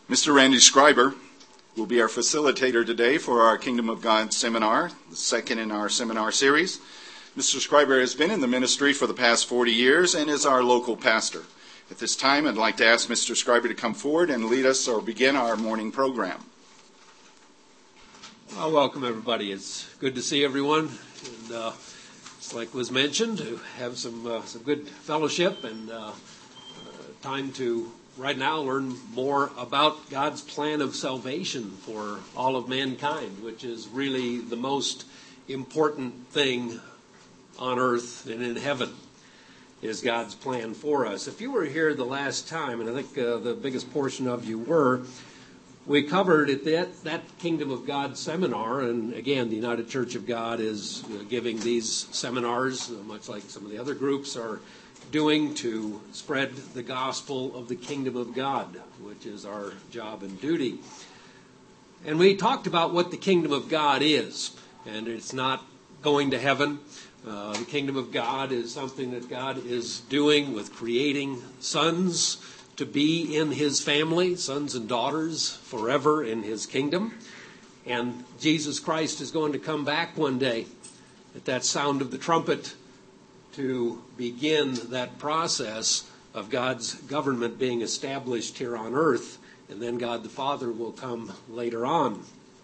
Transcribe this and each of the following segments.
Mr. Randy Schreiber will be our facilitator today for our Kingdom of God seminar, the second in our seminar series. Mr. Schreiber has been in the ministry for the past 40 years and is our local pastor. At this time, I'd like to ask Mr. Schreiber to come forward and lead us or begin our morning program. Well, welcome, everybody. It's good to see everyone. And it's like was mentioned, to have some good fellowship and time to right now learn more about God's plan of salvation for all of mankind, which is really the most important thing on earth and in heaven, is God's plan for us. If you were here the last time, and I think the biggest portion of you were, we covered at that Kingdom of God seminar, and again, the United Church of God is giving these seminars, much like some of the other groups are doing, to spread the gospel of the Kingdom of God, which is our job and duty. And we talked about what the Kingdom of God is, and it's not going to heaven. The Kingdom of God is something that God is doing with creating sons to be in His family, sons and daughters forever in His kingdom. And Jesus Christ is going to come back one day at that sound of the trumpet to begin that process of God's government being established here on earth, and then God the Father will come later on.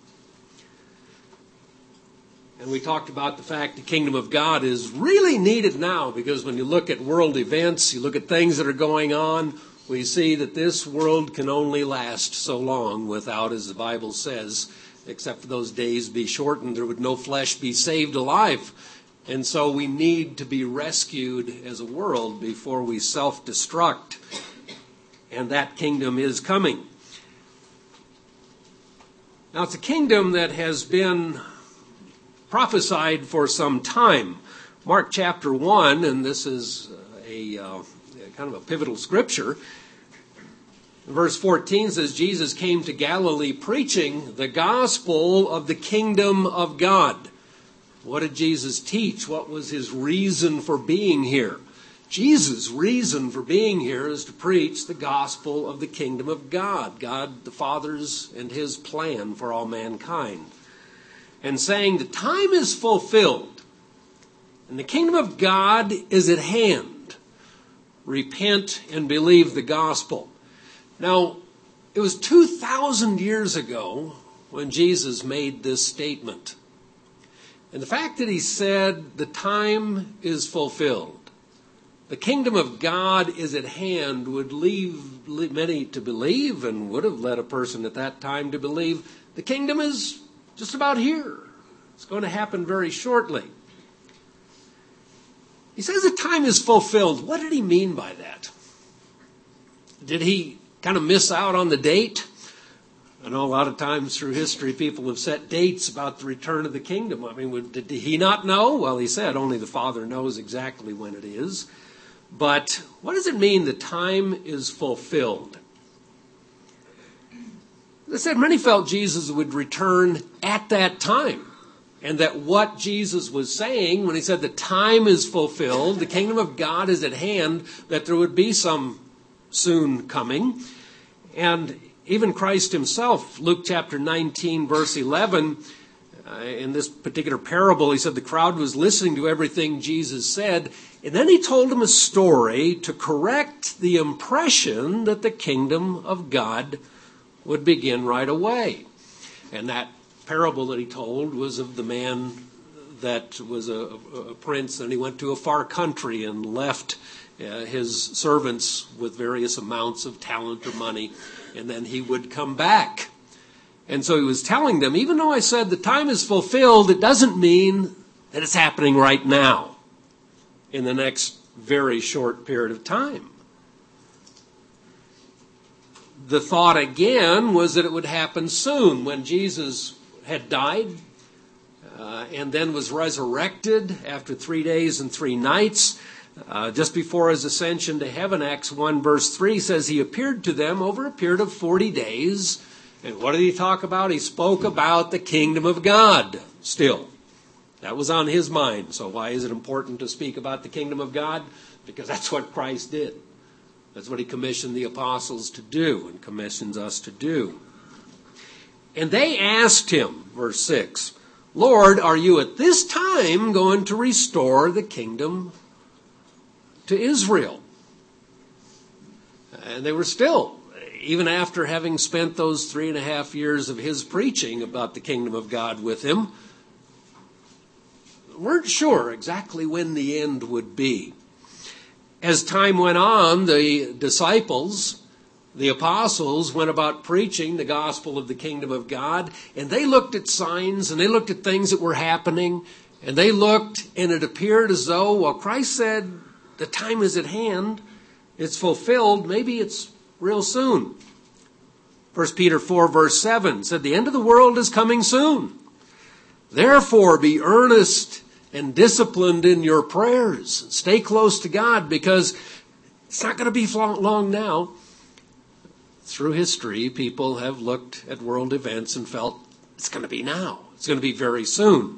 And we talked about the fact the kingdom of God is really needed now, because when you look at world events, you look at things that are going on, we see that this world can only last so long without, as the Bible says, except for those days be shortened, there would no flesh be saved alive. And so we need to be rescued as a world before we self-destruct. And that kingdom is coming. Now, it's a kingdom that has been prophesied for some time. Mark chapter 1, and this is a kind of a pivotal scripture. Verse 14 says, Jesus came to Galilee preaching the gospel of the kingdom of God. What did Jesus teach? What was His reason for being here? Jesus' reason for being here is to preach the gospel of the kingdom of God, God the Father's and His plan for all mankind. And saying the time is fulfilled and the kingdom of God is at hand. Repent and believe the gospel. Now, it was 2,000 years ago when Jesus made this statement. And the fact that He said the time is fulfilled, the kingdom of God is at hand, would lead many to believe, and would have led a person at that time to believe the kingdom is just about here. It's going to happen very shortly. He says the time is fulfilled. What did He mean by that? Did He kind of miss out on the date? I know a lot of times through history people have set dates about the return of the kingdom. I mean, did He not know? Well, He said only the Father knows exactly when it is. But what does it mean the time is fulfilled? As I said, many felt Jesus would return at that time. And that what Jesus was saying when He said the time is fulfilled, the kingdom of God is at hand, that there would be some soon coming. And even Christ Himself, Luke chapter 19, verse 11, in this particular parable, He said the crowd was listening to everything Jesus said, and then He told them a story to correct the impression that the kingdom of God would begin right away. And that parable that He told was of the man that was a prince, and he went to a far country and left his servants with various amounts of talent or money, and then he would come back. And so He was telling them, even though I said the time is fulfilled, it doesn't mean that it's happening right now in the next very short period of time. The thought again was that it would happen soon. When Jesus had died and then was resurrected after 3 days and 3 nights, just before His ascension to heaven, Acts 1 verse 3 says He appeared to them over a period of 40 days. And what did He talk about? He spoke about the kingdom of God still. That was on His mind. So why is it important to speak about the kingdom of God? Because that's what Christ did. That's what he commissioned the apostles to do and commissions us to do. And they asked him, verse 6, Lord, are you at this time going to restore the kingdom to Israel? And they were still, even after having spent those 3.5 years of his preaching about the kingdom of God with him, weren't sure exactly when the end would be. As time went on, the disciples, the apostles, went about preaching the gospel of the kingdom of God, and they looked at signs, and they looked at things that were happening, and they looked, and it appeared as though, well, Christ said, the time is at hand, it's fulfilled, maybe it's real soon. 1 Peter 4, verse 7 said, the end of the world is coming soon. Therefore, be earnest and disciplined in your prayers. Stay close to God, because it's not going to be long now. Through history, people have looked at world events and felt it's going to be now. It's going to be very soon.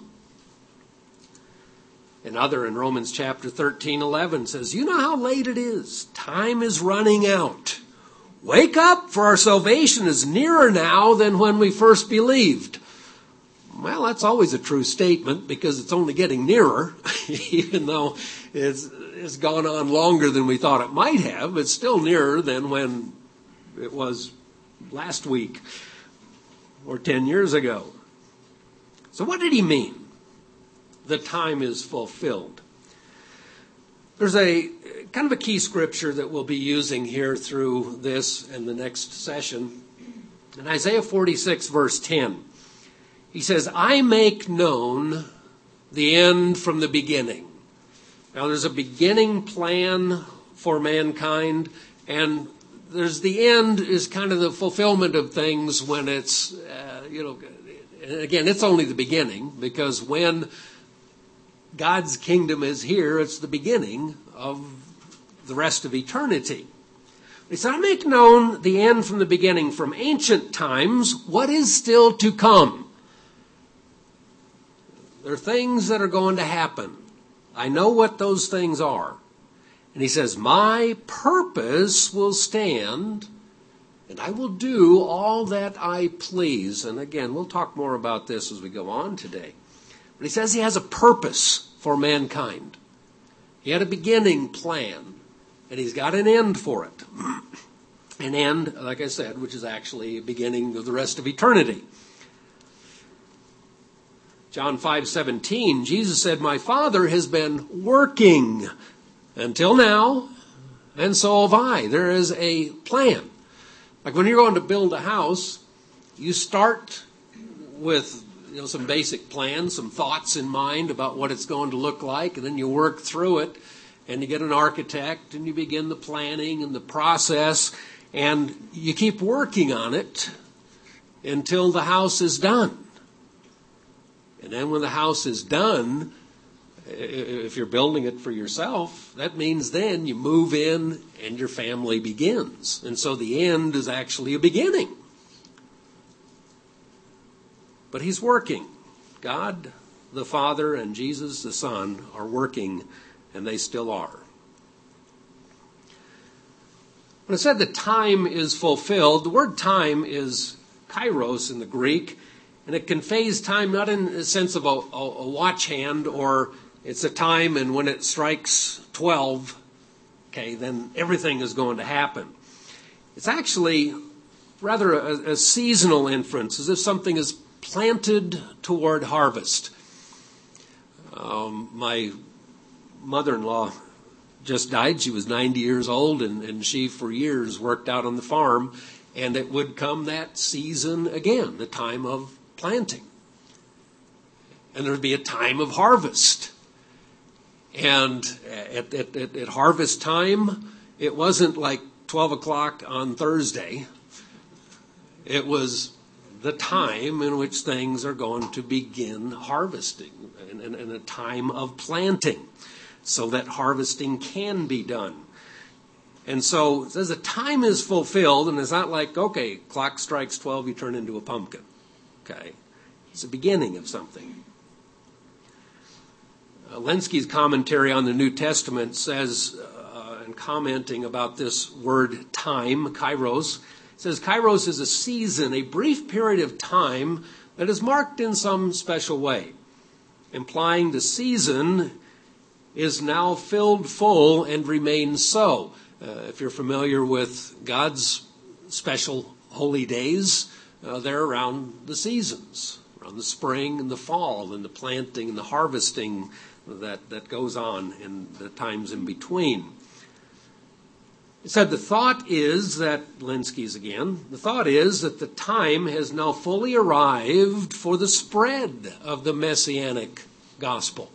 Another in Romans chapter 13:11 says, you know how late it is. Time is running out. Wake up, for our salvation is nearer now than when we first believed. Well, that's always a true statement, because it's only getting nearer, even though it's gone on longer than we thought it might have. It's still nearer than when it was last week or 10 years ago. So what did he mean? The time is fulfilled. There's a kind of a key scripture that we'll be using here through this and the next session. In Isaiah 46, verse 10. He says, I make known the end from the beginning. Now, there's a beginning plan for mankind, and there's the end is kind of the fulfillment of things when it's, again, it's only the beginning, because when God's kingdom is here, it's the beginning of the rest of eternity. He said, I make known the end from the beginning, from ancient times, what is still to come. There are things that are going to happen. I know what those things are. And he says, my purpose will stand, and I will do all that I please. And again, we'll talk more about this as we go on today. But he says he has a purpose for mankind. He had a beginning plan, and he's got an end for it. An end, like I said, which is actually a beginning of the rest of eternity. John 5:17, Jesus said, my Father has been working until now, and so have I. There is a plan. Like when you're going to build a house, you start with some basic plans, some thoughts in mind about what it's going to look like, and then you work through it, and you get an architect, and you begin the planning and the process, and you keep working on it until the house is done. And then when the house is done, if you're building it for yourself, that means then you move in and your family begins. And so the end is actually a beginning. But he's working. God, the Father, and Jesus, the Son, are working, and they still are. When it said the time is fulfilled, the word time is kairos in the Greek, and it conveys time not in the sense of a watch hand, or it's a time and when it strikes 12, okay, then everything is going to happen. It's actually rather a seasonal inference, as if something is planted toward harvest. My mother-in-law just died. She was 90 years old, and she for years worked out on the farm, and it would come that season again, the time of planting. And there would be a time of harvest. And at harvest time, it wasn't like 12 o'clock on Thursday. It was the time in which things are going to begin harvesting, and a time of planting, so that harvesting can be done. And so it says the time is fulfilled, and it's not like, okay, clock strikes 12, you turn into a pumpkin. Okay, it's the beginning of something. Lenski's commentary on the New Testament says, and commenting about this word time, kairos. It says kairos is a season, a brief period of time that is marked in some special way, implying the season is now filled full and remains so. If you're familiar with God's special holy days, they're around the seasons, around the spring and the fall and the planting and the harvesting that goes on in the times in between. It said the thought is that, Lenski's again, the thought is that the time has now fully arrived for the spread of the Messianic gospel.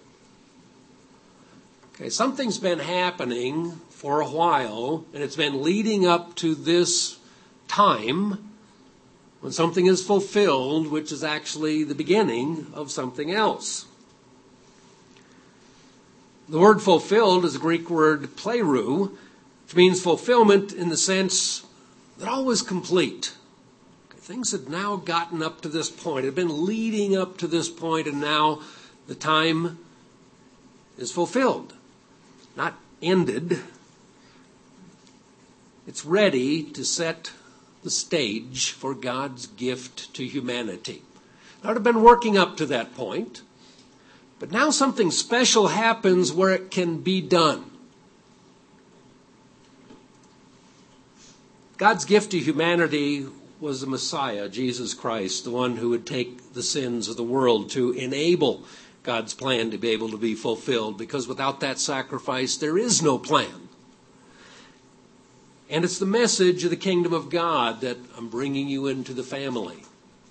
Okay, something's been happening for a while, and it's been leading up to this time when something is fulfilled, which is actually the beginning of something else. The word fulfilled is the Greek word plerou, which means fulfillment in the sense that all was complete. Okay, things had now gotten up to this point, had been leading up to this point, and now the time is fulfilled. Not ended. It's ready to set the stage for God's gift to humanity. Now, it had been working up to that point, but now something special happens where it can be done. God's gift to humanity was the Messiah, Jesus Christ, the one who would take the sins of the world to enable God's plan to be able to be fulfilled, because without that sacrifice, there is no plan. And it's the message of the kingdom of God that I'm bringing you into the family.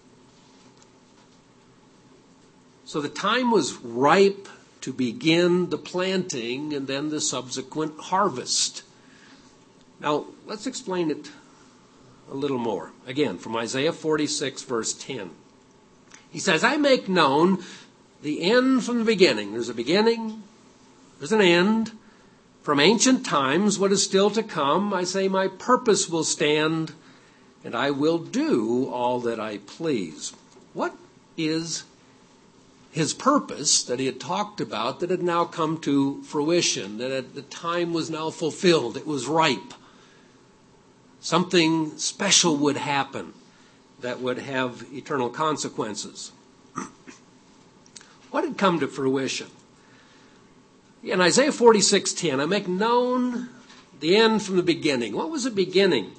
So the time was ripe to begin the planting and then the subsequent harvest. Now, let's explain it a little more. Again, from Isaiah 46, verse 10. He says, I make known the end from the beginning. There's a beginning, there's an end. From ancient times, what is still to come, I say my purpose will stand, and I will do all that I please. What is his purpose that he had talked about that had now come to fruition, that the time was now fulfilled, it was ripe? Something special would happen that would have eternal consequences. What had come to fruition? In Isaiah 46:10, I make known the end from the beginning. What was the beginning?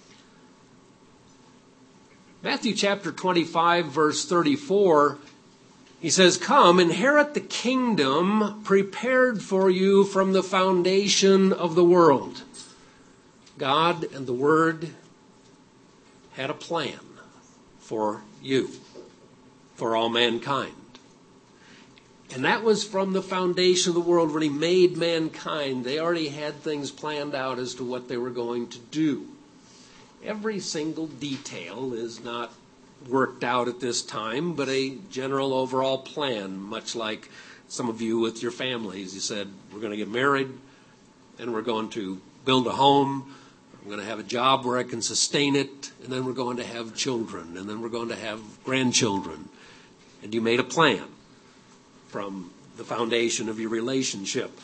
Matthew chapter 25, verse 34, he says, come, inherit the kingdom prepared for you from the foundation of the world. God and the Word had a plan for you, for all mankind. And that was from the foundation of the world when he made mankind. They already had things planned out as to what they were going to do. Every single detail is not worked out at this time, but a general overall plan, much like some of you with your families. You said, we're going to get married, and we're going to build a home. I'm going to have a job where I can sustain it, and then we're going to have children, and then we're going to have grandchildren. And you made a plan from the foundation of your relationship.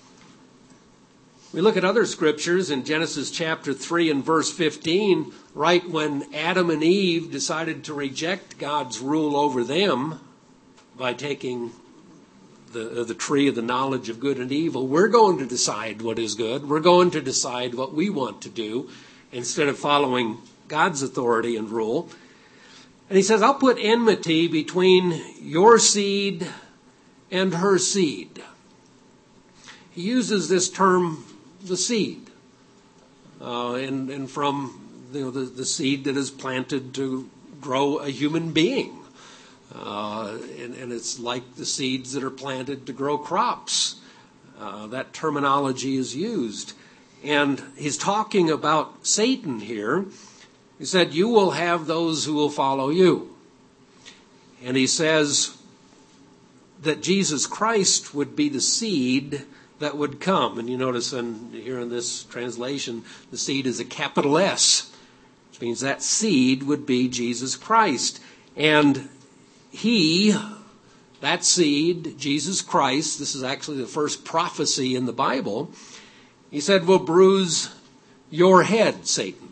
We look at other scriptures in Genesis chapter 3 and verse 15, right when Adam and Eve decided to reject God's rule over them by taking the tree of the knowledge of good and evil. We're going to decide what is good. We're going to decide what we want to do instead of following God's authority and rule. And he says, I'll put enmity between your seed and her seed. He uses this term, the seed, and from the seed that is planted to grow a human being. And it's like the seeds that are planted to grow crops. That terminology is used. And he's talking about Satan here. He said, you will have those who will follow you. And he says that Jesus Christ would be the seed that would come. And you notice here in this translation, the seed is a capital S, which means that seed would be Jesus Christ. And he, that seed, Jesus Christ, this is actually the first prophecy in the Bible, He said, will bruise your head, Satan.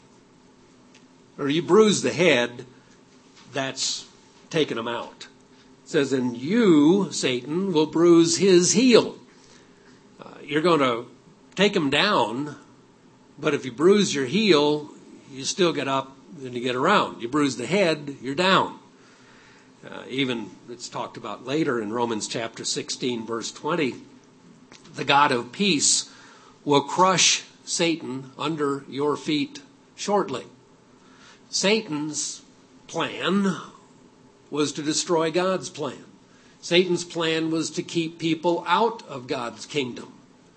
Or you bruise the head, that's taking him out. It says, and you, Satan, will bruise his heel. You're going to take him down, but if you bruise your heel, you still get up and you get around. You bruise the head, you're down. Even it's talked about later in Romans chapter 16, verse 20. The God of peace will crush Satan under your feet shortly. Satan's plan was to destroy God's plan. Satan's plan was to keep people out of God's kingdom.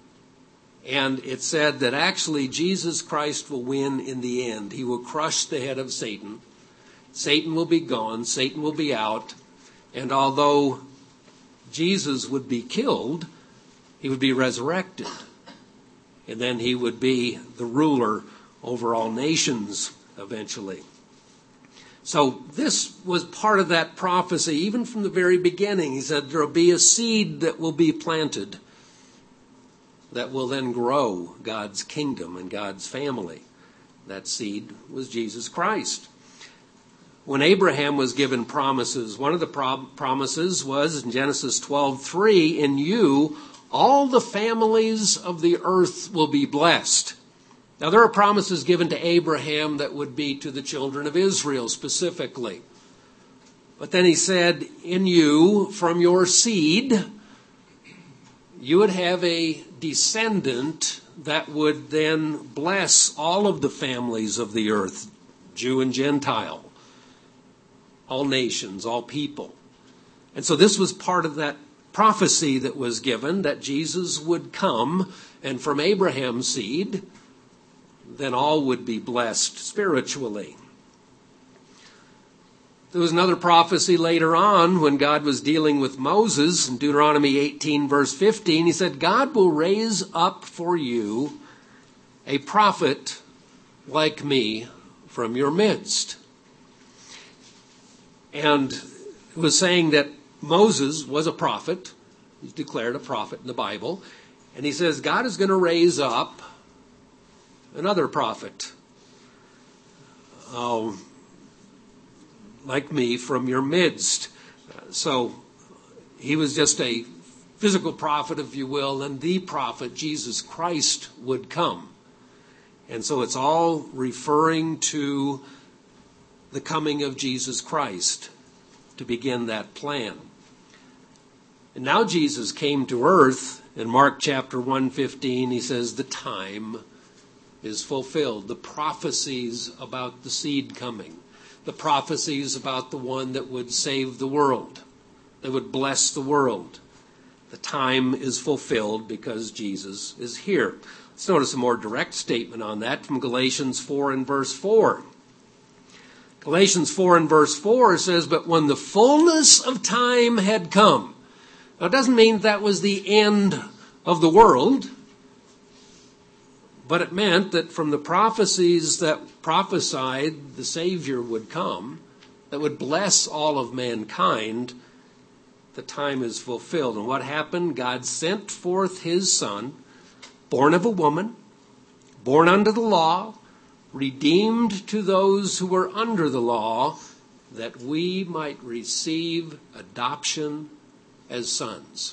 And it said that actually Jesus Christ will win in the end. He will crush the head of Satan. Satan will be gone. Satan will be out. And although Jesus would be killed, he would be resurrected. And then he would be the ruler over all nations eventually. So this was part of that prophecy, even from the very beginning. He said there will be a seed that will be planted that will then grow God's kingdom and God's family. That seed was Jesus Christ. When Abraham was given promises, one of the promises was in Genesis 12:3, in you all the families of the earth will be blessed. Now there are promises given to Abraham that would be to the children of Israel specifically. But then he said, in you, from your seed, you would have a descendant that would then bless all of the families of the earth, Jew and Gentile, all nations, all people. And so this was part of that prophecy that was given, that Jesus would come, and from Abraham's seed, then all would be blessed spiritually. There was another prophecy later on when God was dealing with Moses in Deuteronomy 18 verse 15. He said, God will raise up for you a prophet like me from your midst. And it was saying that Moses was a prophet. He's declared a prophet in the Bible. And he says God is going to raise up another prophet like me from your midst. So he was just a physical prophet, if you will, and the prophet, Jesus Christ, would come. And so it's all referring to the coming of Jesus Christ to begin that plan. And now Jesus came to earth. In Mark chapter 1:15, he says, the time is fulfilled. The prophecies about the seed coming. The prophecies about the one that would save the world, that would bless the world. The time is fulfilled because Jesus is here. Let's notice a more direct statement on that from Galatians 4 and verse 4. Galatians 4 and verse 4 says, but when the fullness of time had come. Now it doesn't mean that was the end of the world, but it meant that from the prophecies that prophesied the Savior would come, that would bless all of mankind, the time is fulfilled. And what happened? God sent forth his Son, born of a woman, born under the law, redeemed to those who were under the law, that we might receive adoption as sons.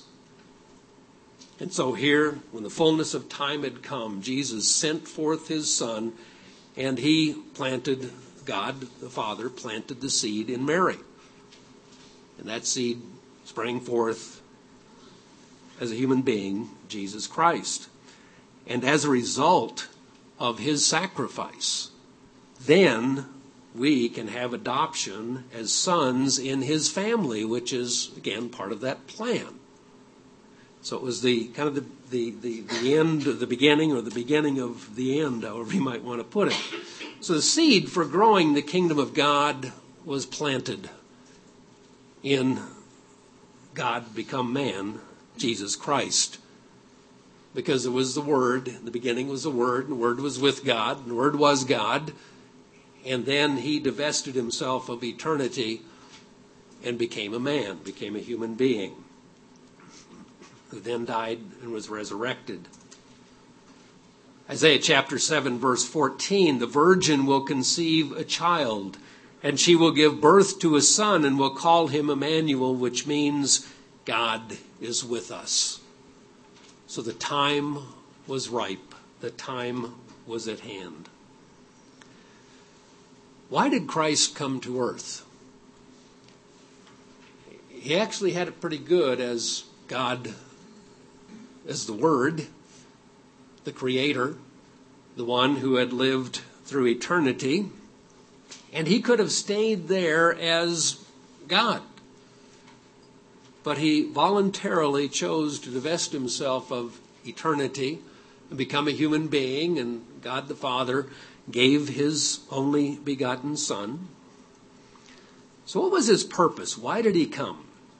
And so here, when the fullness of time had come, Jesus sent forth his Son, and he planted, God the Father planted the seed in Mary. And that seed sprang forth as a human being, Jesus Christ. And as a result of his sacrifice, then we can have adoption as sons in his family, which is, again, part of that plan. So it was the kind of the end of the beginning, or the beginning of the end, however you might want to put it. So the seed for growing the kingdom of God was planted in God become man, Jesus Christ. Because it was the Word, in the beginning was the Word, and the Word was with God, and the Word was God. And then he divested himself of eternity and became a man, became a human being, who then died and was resurrected. Isaiah chapter 7, verse 14, the virgin will conceive a child, and she will give birth to a son and will call him Emmanuel, which means God is with us. So the time was ripe. The time was at hand. Why did Christ come to earth? He actually had it pretty good as God, as the Word, the Creator, the one who had lived through eternity. And he could have stayed there as God. But he voluntarily chose to divest himself of eternity and become a human being, and God the Father gave his only begotten Son. So what was his purpose? Why did he come?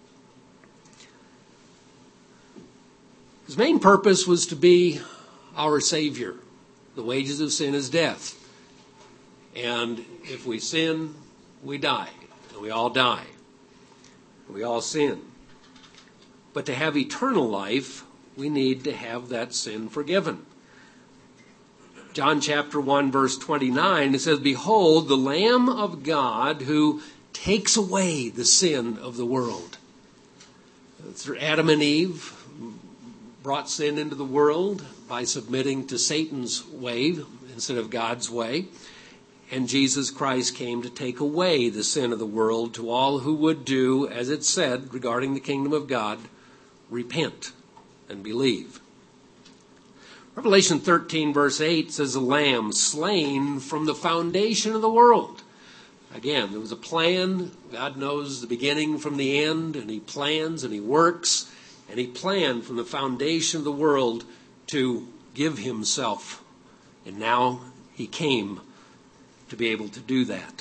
His main purpose was to be our Savior. The wages of sin is death. And if we sin, we die. And we all die. We all sin. But to have eternal life, we need to have that sin forgiven. John chapter 1, verse 29, it says, "Behold, the Lamb of God who takes away the sin of the world." Through Adam and Eve, brought sin into the world by submitting to Satan's way instead of God's way. And Jesus Christ came to take away the sin of the world to all who would do, as it said regarding the kingdom of God, repent and believe. Revelation 13 verse 8 says, "A lamb slain from the foundation of the world." Again, there was a plan. God knows the beginning from the end, and he plans and he works. And he planned from the foundation of the world to give himself. And now he came to be able to do that.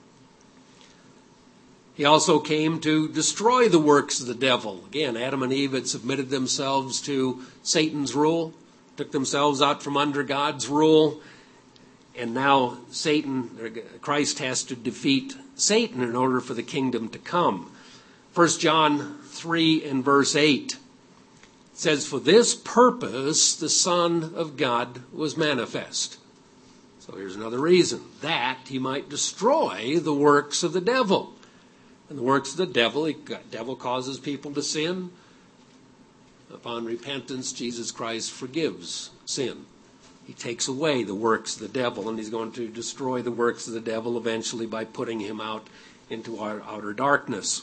He also came to destroy the works of the devil. Again, Adam and Eve had submitted themselves to Satan's rule, took themselves out from under God's rule. And now Christ has to defeat Satan in order for the kingdom to come. 1 John 3 and verse 8 says, "For this purpose the Son of God was manifest." So here's another reason, that he might destroy the works of the devil. And the works of the devil causes people to sin. Upon repentance, Jesus Christ forgives sin. He takes away the works of the devil, and he's going to destroy the works of the devil eventually by putting him out into our outer darkness.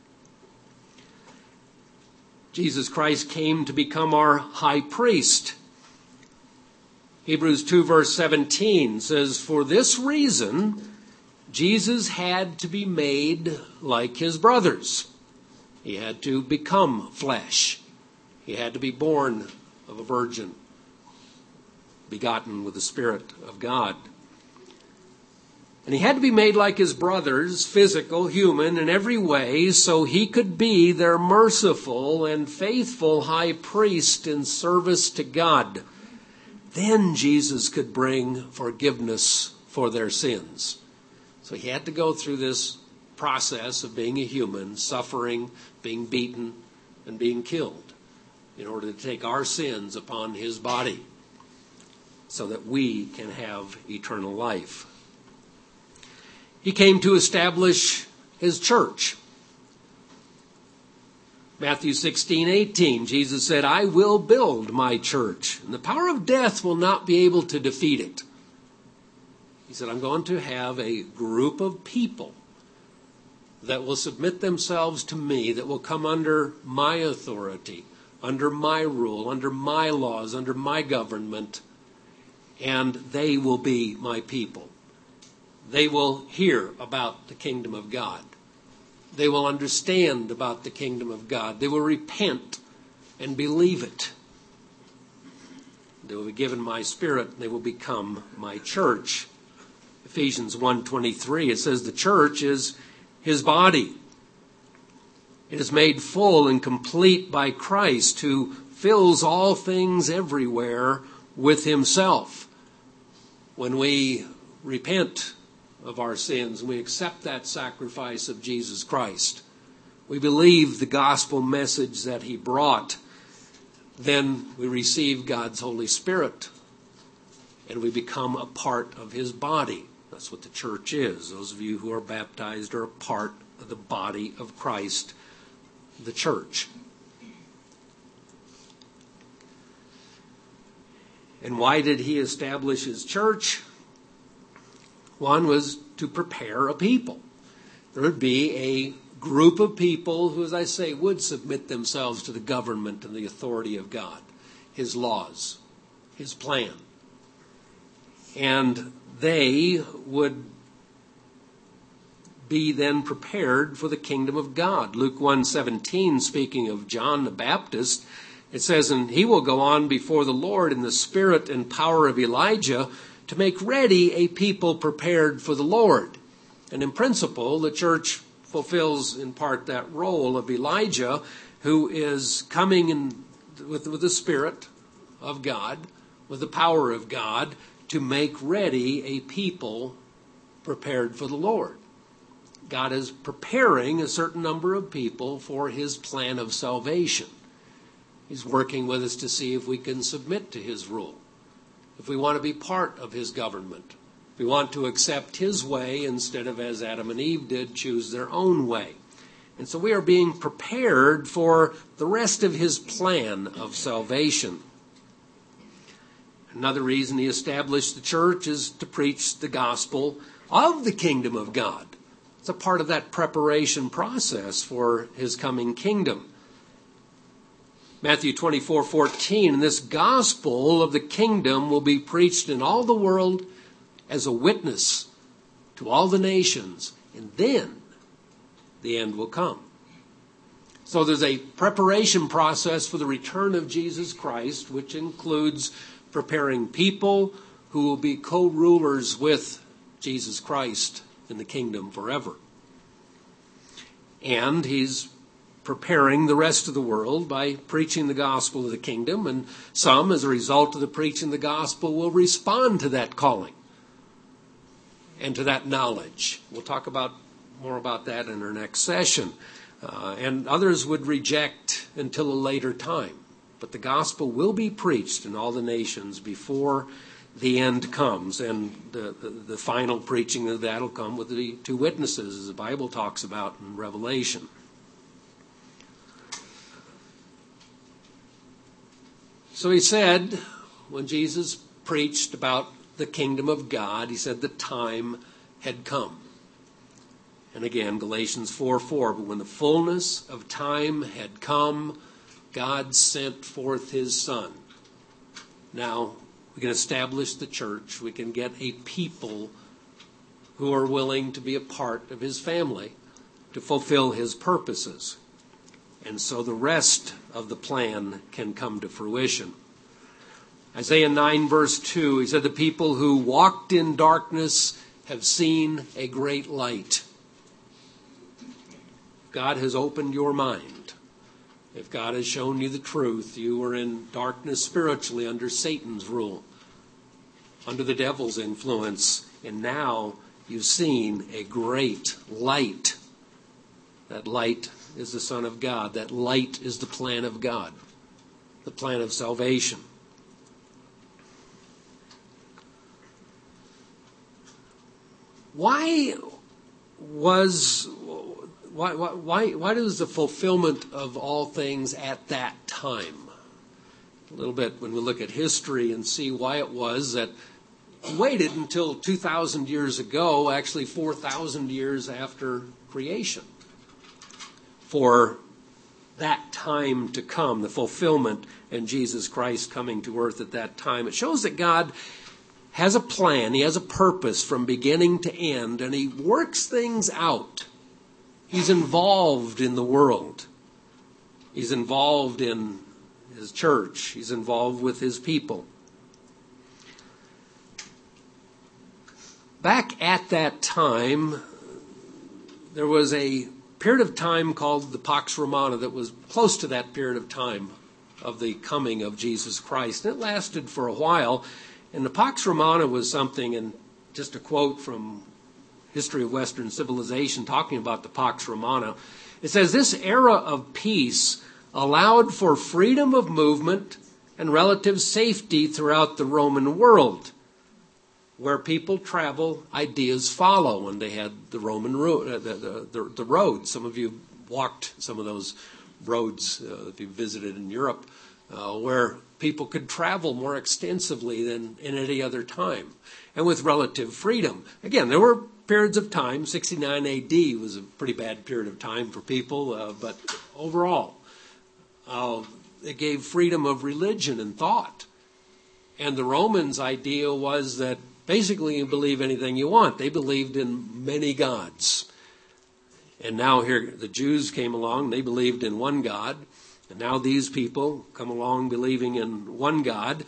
Jesus Christ came to become our high priest. Hebrews 2 verse 17 says, "For this reason, Jesus had to be made like his brothers." He had to become flesh. He had to be born of a virgin, begotten with the Spirit of God. And he had to be made like his brothers, physical, human, in every way, so he could be their merciful and faithful high priest in service to God. Then Jesus could bring forgiveness for their sins. So he had to go through this process of being a human, suffering, being beaten, and being killed in order to take our sins upon his body so that we can have eternal life. He came to establish his church. Matthew 16:18, Jesus said, "I will build my church, and the power of death will not be able to defeat it." He said, "I'm going to have a group of people that will submit themselves to me, that will come under my authority, under my rule, under my laws, under my government, and they will be my people. They will hear about the kingdom of God. They will understand about the kingdom of God. They will repent and believe it. They will be given my Spirit, and they will become my church." Ephesians 1:23, it says the church is his body. It is made full and complete by Christ, who fills all things everywhere with himself. When we repent of our sins, and we accept that sacrifice of Jesus Christ, we believe the gospel message that he brought, then we receive God's Holy Spirit, and we become a part of his body. That's what the church is. Those of you who are baptized are a part of the body of Christ, the church. And why did he establish his church? One was to prepare a people. There would be a group of people who, as I say, would submit themselves to the government and the authority of God, his laws, his plan. And they would be then prepared for the kingdom of God. Luke 1:17, speaking of John the Baptist, it says, "And he will go on before the Lord in the spirit and power of Elijah to make ready a people prepared for the Lord." And in principle, the church fulfills in part that role of Elijah, who is coming in with the Spirit of God, with the power of God, to make ready a people prepared for the Lord. God is preparing a certain number of people for his plan of salvation. He's working with us to see if we can submit to his rule, if we want to be part of his government, if we want to accept his way instead of, as Adam and Eve did, choose their own way. And so we are being prepared for the rest of his plan of salvation. Another reason he established the church is to preach the gospel of the kingdom of God. It's a part of that preparation process for his coming kingdom. Matthew 24:14, "And this gospel of the kingdom will be preached in all the world as a witness to all the nations, and then the end will come." So there's a preparation process for the return of Jesus Christ, which includes preparing people who will be co-rulers with Jesus Christ in the kingdom forever. And he's preparing the rest of the world by preaching the gospel of the kingdom, and some, as a result of the preaching of the gospel, will respond to that calling and to that knowledge. We'll talk more about that in our next session. And others would reject until a later time. But the gospel will be preached in all the nations before the end comes. And the final preaching of that will come with the two witnesses, as the Bible talks about in Revelation. So he said, when Jesus preached about the kingdom of God, he said the time had come. And again, Galatians 4:4, "But when the fullness of time had come, God sent forth his Son." Now, we can establish the church. We can get a people who are willing to be a part of his family to fulfill his purposes. And so the rest of the plan can come to fruition. Isaiah 9:2, he said, "The people who walked in darkness have seen a great light." God has opened your mind. If God has shown you the truth, you were in darkness spiritually under Satan's rule, under the devil's influence, and now you've seen a great light. That light is the Son of God. That light is the plan of God, the plan of salvation. Why does the fulfillment of all things at that time? A little bit when we look at history and see why it was that waited until 2,000 years ago, actually 4,000 years after creation, for that time to come, the fulfillment and Jesus Christ coming to earth at that time. It shows that God has a plan, he has a purpose from beginning to end, and he works things out. He's involved in the world. He's involved in his church. He's involved with his people. Back at that time, there was a period of time called the Pax Romana that was close to that period of time of the coming of Jesus Christ. And it lasted for a while. And the Pax Romana was something, and just a quote from History of Western Civilization talking about the Pax Romana. It says, "This era of peace allowed for freedom of movement and relative safety throughout the Roman world. where people travel, ideas follow. And they had the Roman road, the roads. Some of you walked some of those roads if you visited in Europe, where people could travel more extensively than in any other time, and with relative freedom. Again, there were periods of time. 69 A.D. was a pretty bad period of time for people, but overall, it gave freedom of religion and thought. And the Romans' idea was that basically you believe anything you want. They believed in many gods. And now here the Jews came along, they believed in one God. And now these people come along believing in one God.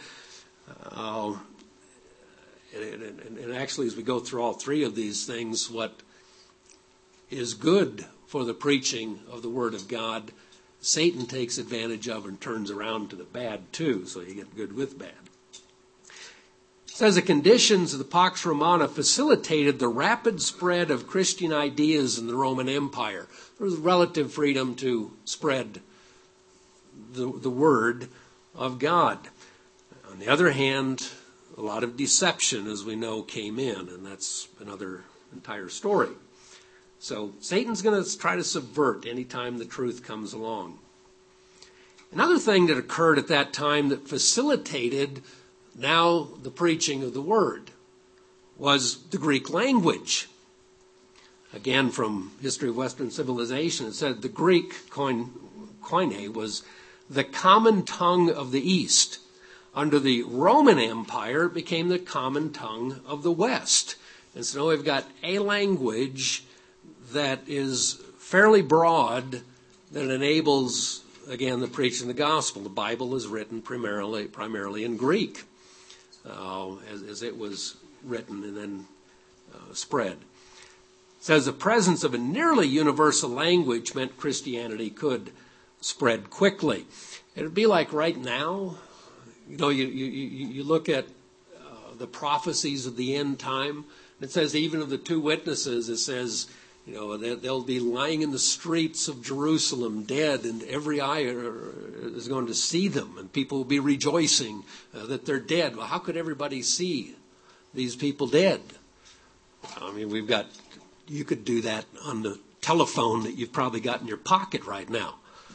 And actually, as we go through all three of these things, what is good for the preaching of the Word of God, Satan takes advantage of and turns around to the bad too. So you get good with bad. It says the conditions of the Pax Romana facilitated the rapid spread of Christian ideas in the Roman Empire. There was relative freedom to spread the Word of God. On the other hand, a lot of deception, as we know, came in, and that's another entire story. So Satan's going to try to subvert any time the truth comes along. Another thing that occurred at that time that facilitated now the preaching of the Word was the Greek language. Again, from History of Western Civilization, it said the Greek koine was the common tongue of the East. Under the Roman Empire, it became the common tongue of the West. And so now we've got a language that is fairly broad that enables, again, the preaching of the gospel. The Bible is written primarily in Greek, as it was written and then spread. It says the presence of a nearly universal language meant Christianity could spread quickly. It would be like right now, you look at the prophecies of the end time. It says even of the two witnesses, it says, they'll be lying in the streets of Jerusalem dead, and every eye is going to see them, and people will be rejoicing that they're dead. Well, how could everybody see these people dead? I mean, you could do that on the telephone that you've probably got in your pocket right now.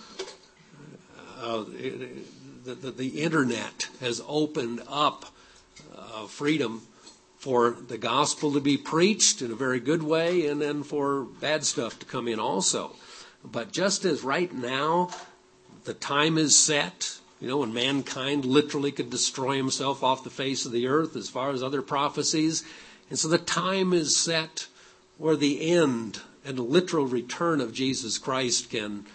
The internet has opened up freedom for the gospel to be preached in a very good way, and then for bad stuff to come in also. But just as right now the time is set, when mankind literally could destroy himself off the face of the earth as far as other prophecies, and so the time is set where the end and the literal return of Jesus Christ can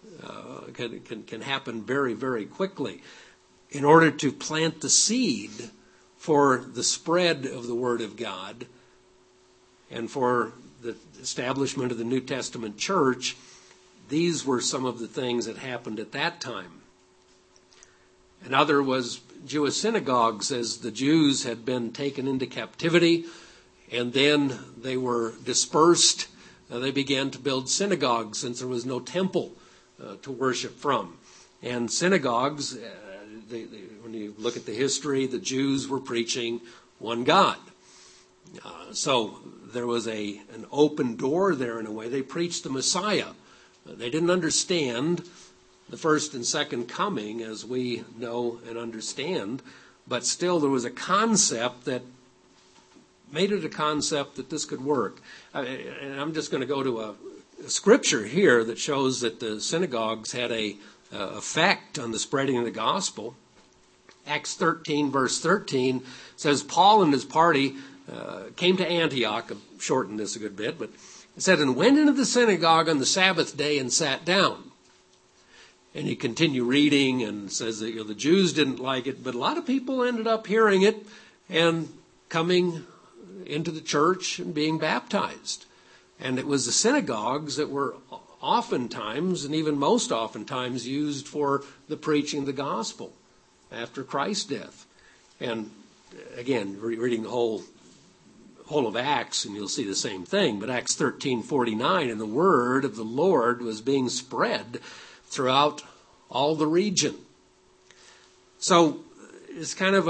happen very, very quickly. In order to plant the seed for the spread of the Word of God and for the establishment of the New Testament church, these were some of the things that happened at that time. Another was Jewish synagogues, as the Jews had been taken into captivity and then they were dispersed. They began to build synagogues since there was no temple to worship from. And synagogues, when you look at the history, the Jews were preaching one God. So there was an open door there in a way. They preached the Messiah. They didn't understand the first and second coming as we know and understand, but still there was a concept that made it a concept that this could work. And I'm just going to go to a scripture here that shows that the synagogues had a effect on the spreading of the gospel. Acts 13, verse 13 says, Paul and his party came to Antioch. I've shortened this a good bit, but it said, and went into the synagogue on the Sabbath day and sat down. And you continue reading and says that the Jews didn't like it, but a lot of people ended up hearing it and coming into the church and being baptized. And it was the synagogues that were oftentimes, and even most oftentimes, used for the preaching of the gospel after Christ's death. And again, reading the whole of Acts, and you'll see the same thing. But Acts 13:49, and the word of the Lord was being spread throughout all the region. So it's kind of a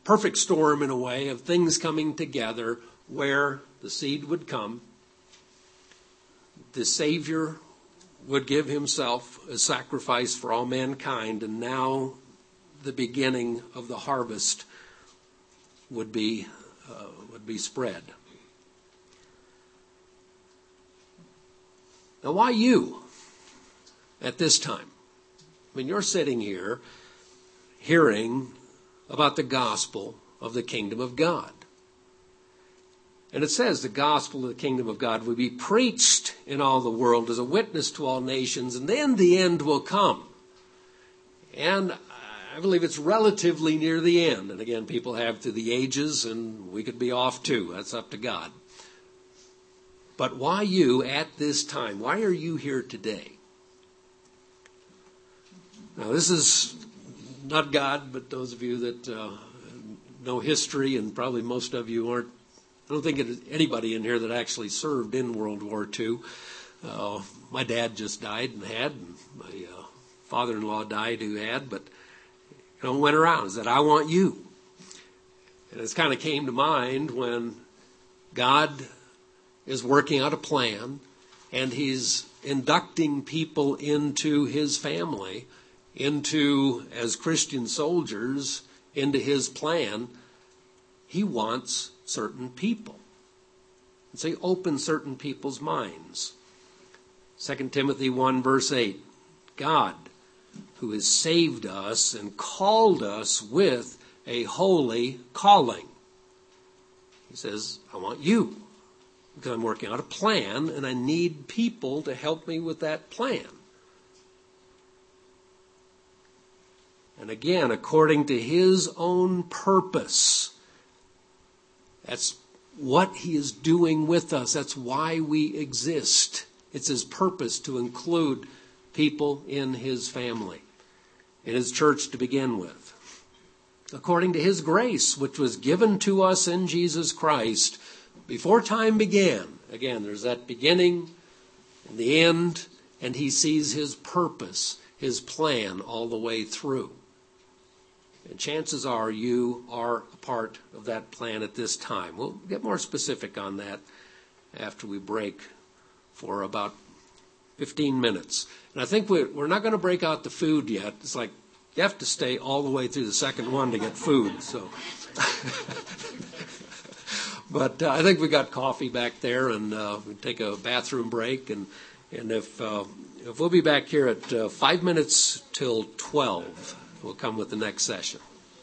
perfect storm in a way of things coming together where the seed would come, the Savior would give himself a sacrifice for all mankind, and now the beginning of the harvest would be spread. Now, why you at this time? I mean, you're sitting here hearing about the gospel of the kingdom of God. And it says the gospel of the kingdom of God will be preached in all the world as a witness to all nations, and then the end will come. And I believe it's relatively near the end. And again, people have through the ages, and we could be off too. That's up to God. But why you at this time? Why are you here today? Now, this is not God, but those of you that know history, and probably most of you aren't. I don't think there's anybody in here that actually served in World War II. My dad just died and had, and my father-in-law died who had, but went around and said, I want you. And it's kind of came to mind when God is working out a plan and he's inducting people into his family, into, as Christian soldiers, into his plan. He wants certain people. And so he opens certain people's minds. 2 Timothy 1 verse 8, God, who has saved us and called us with a holy calling. He says, I want you, because I'm working out a plan and I need people to help me with that plan. And again, according to his own purpose. That's what he is doing with us. That's why we exist. It's his purpose to include people in his family, in his church to begin with. According to his grace, which was given to us in Jesus Christ before time began. Again, there's that beginning and the end, and he sees his purpose, his plan all the way through. And chances are you are a part of that plan at this time. We'll get more specific on that after we break for about 15 minutes. And I think we're not going to break out the food yet. It's like you have to stay all the way through the second one to get food. So, but I think we got coffee back there, and we take a bathroom break. And if we'll be back here at 5 minutes till 12. We'll come with the next session.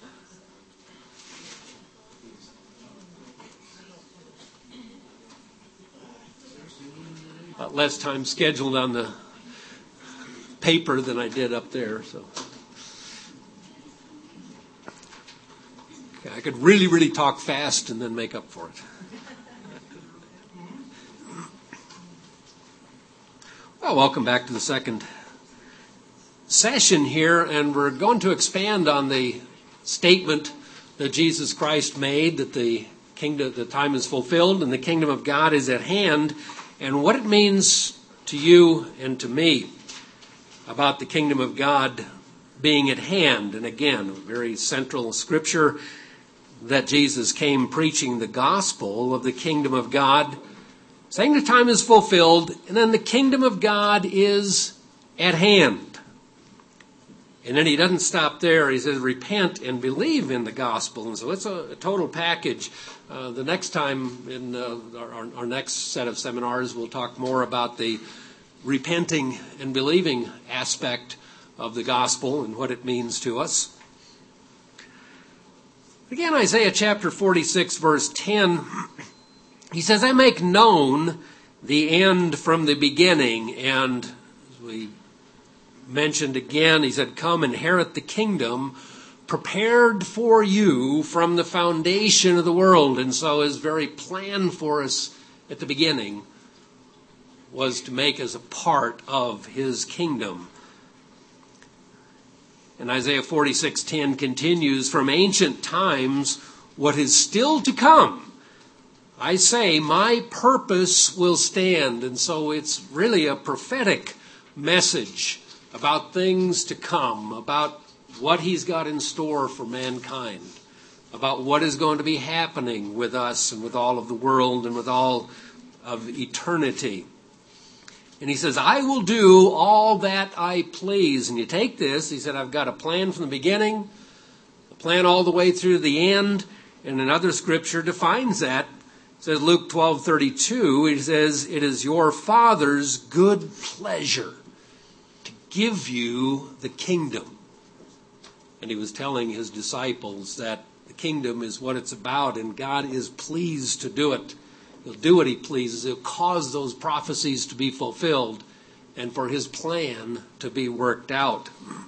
Less time scheduled on the paper than I did up there. So I could really talk fast and then make up for it. Well, welcome back to the second session here, and we're going to expand on the statement that Jesus Christ made that the time is fulfilled and the kingdom of God is at hand, and what it means to you and to me about the kingdom of God being at hand. And again, a very central scripture that Jesus came preaching the gospel of the kingdom of God, saying the time is fulfilled, and then the kingdom of God is at hand. And then he doesn't stop there. He says, repent and believe in the gospel. And so it's a total package. The next time in our next set of seminars, we'll talk more about the repenting and believing aspect of the gospel and what it means to us. Again, Isaiah chapter 46, verse 10, he says, I make known the end from the beginning. And as we mentioned again, he said, come inherit the kingdom prepared for you from the foundation of the world. And so his very plan for us at the beginning was to make us a part of his kingdom. And Isaiah 46:10 continues, from ancient times what is still to come, I say, my purpose will stand. And so it's really a prophetic message about things to come, about what he's got in store for mankind, about what is going to be happening with us and with all of the world and with all of eternity. And he says, I will do all that I please. And you take this, he said, I've got a plan from the beginning, a plan all the way through the end. And another scripture defines that. It says Luke 12:32, he says, it is your Father's good pleasure to give you the kingdom. And he was telling his disciples that the kingdom is what it's about, and God is pleased to do it. He'll do what he pleases. He'll cause those prophecies to be fulfilled and for his plan to be worked out.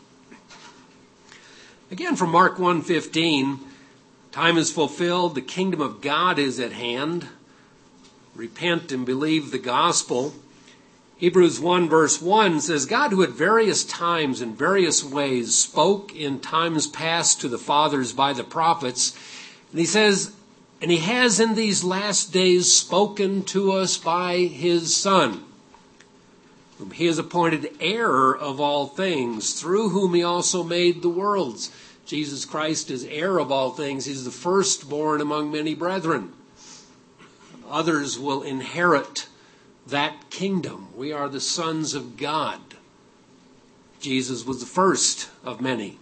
Again, from Mark 1:15, time is fulfilled. The kingdom of God is at hand. Repent and believe the gospel. Hebrews 1 verse 1 says, God, who at various times and various ways spoke in times past to the fathers by the prophets, and he says, and he has in these last days spoken to us by his Son, whom he has appointed heir of all things, through whom he also made the worlds. Jesus Christ is heir of all things. He's the firstborn among many brethren. Others will inherit that kingdom. We are the sons of God. Jesus was the first of many.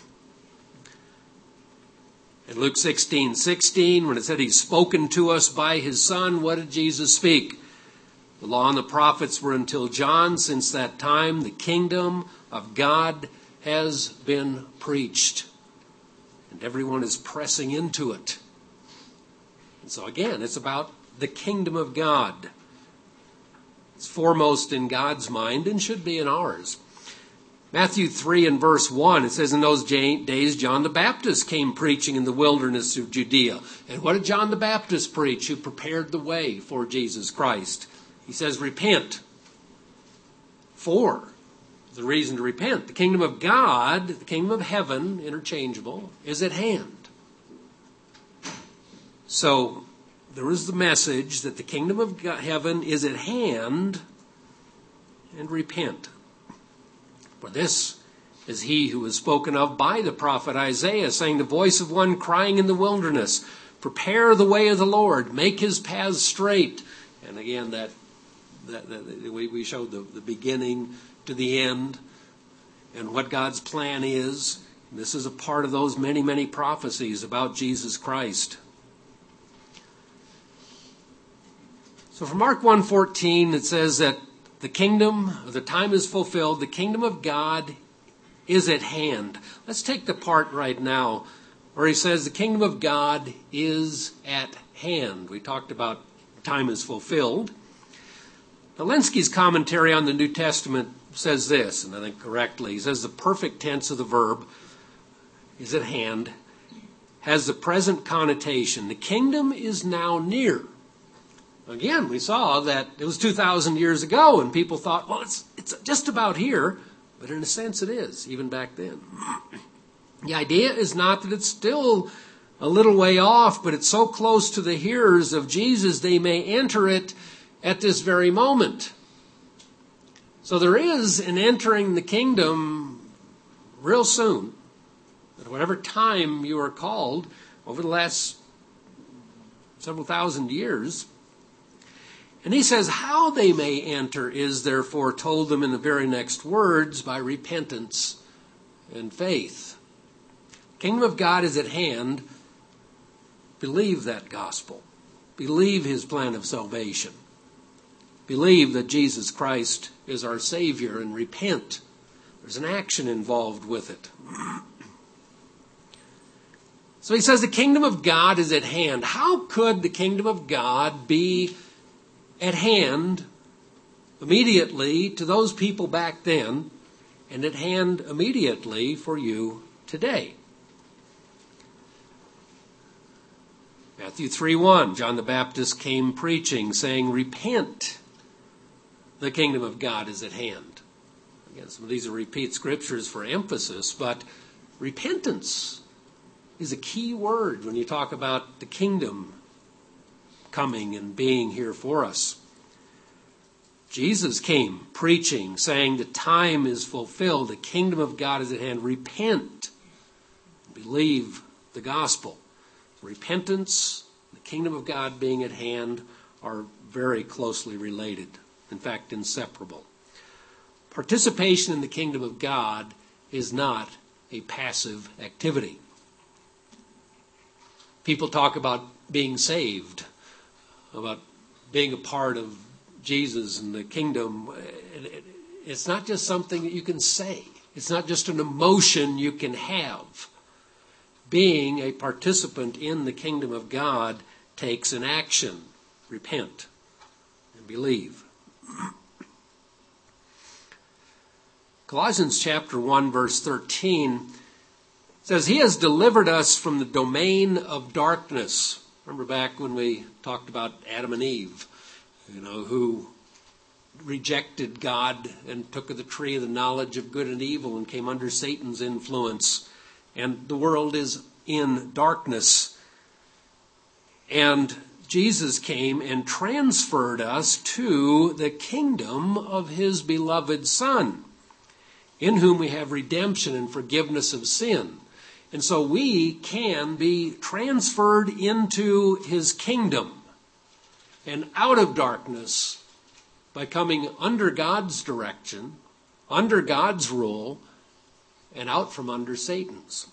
In Luke 16:16, when it said he's spoken to us by his Son, what did Jesus speak? The law and the prophets were until John. Since that time, the kingdom of God has been preached. And everyone is pressing into it. And so again, it's about the kingdom of God. It's foremost in God's mind and should be in ours. Matthew 3 and verse 1, it says, in those days John the Baptist came preaching in the wilderness of Judea. And what did John the Baptist preach? Who prepared the way for Jesus Christ. He says, repent. For the reason to repent. The kingdom of God, the kingdom of heaven, interchangeable, is at hand. So there is the message that the kingdom of heaven is at hand, and repent. For this is he who was spoken of by the prophet Isaiah, saying, the voice of one crying in the wilderness, prepare the way of the Lord, make his paths straight. And again, that we showed the beginning to the end and what God's plan is. This is a part of those many, many prophecies about Jesus Christ. So from Mark 1:14, it says that the kingdom, the time is fulfilled, the kingdom of God is at hand. Let's take the part right now where he says the kingdom of God is at hand. We talked about time is fulfilled. Walensky's commentary on the New Testament says this, and I think correctly. He says the perfect tense of the verb is at hand, has the present connotation. The kingdom is now near. Again, we saw that it was 2,000 years ago, and people thought, well, it's just about here. But in a sense, it is, even back then. The idea is not that it's still a little way off, but it's so close to the hearers of Jesus, they may enter it at this very moment. So there is an entering the kingdom real soon. At whatever time you are called, over the last several thousand years. And he says how they may enter is therefore told them in the very next words, by repentance and faith. The kingdom of God is at hand. Believe that gospel. Believe his plan of salvation. Believe that Jesus Christ is our Savior and repent. There's an action involved with it. So he says the kingdom of God is at hand. How could the kingdom of God be at hand immediately to those people back then and at hand immediately for you today? Matthew 3:1, John the Baptist came preaching, saying, repent, the kingdom of God is at hand. Again, some of these are repeat scriptures for emphasis, but repentance is a key word when you talk about the kingdom coming and being here for us. Jesus came preaching, saying the time is fulfilled, the kingdom of God is at hand. Repent, believe the gospel. repentance, the kingdom of God being at hand are very closely related. In fact, inseparable. Participation in the kingdom of God is not a passive activity. People talk about being saved, about being a part of Jesus and the kingdom. It's not just something that you can say. It's not just an emotion you can have. Being a participant in the kingdom of God takes an action. Repent and believe. Colossians chapter 1, verse 13 says, He has delivered us from the domain of darkness. Remember back when we talked about Adam and Eve, who rejected God and took of the tree of the knowledge of good and evil and came under Satan's influence. And the world is in darkness. And Jesus came and transferred us to the kingdom of His beloved Son, in whom we have redemption and forgiveness of sin. And so we can be transferred into His kingdom and out of darkness by coming under God's direction, under God's rule, and out from under Satan's.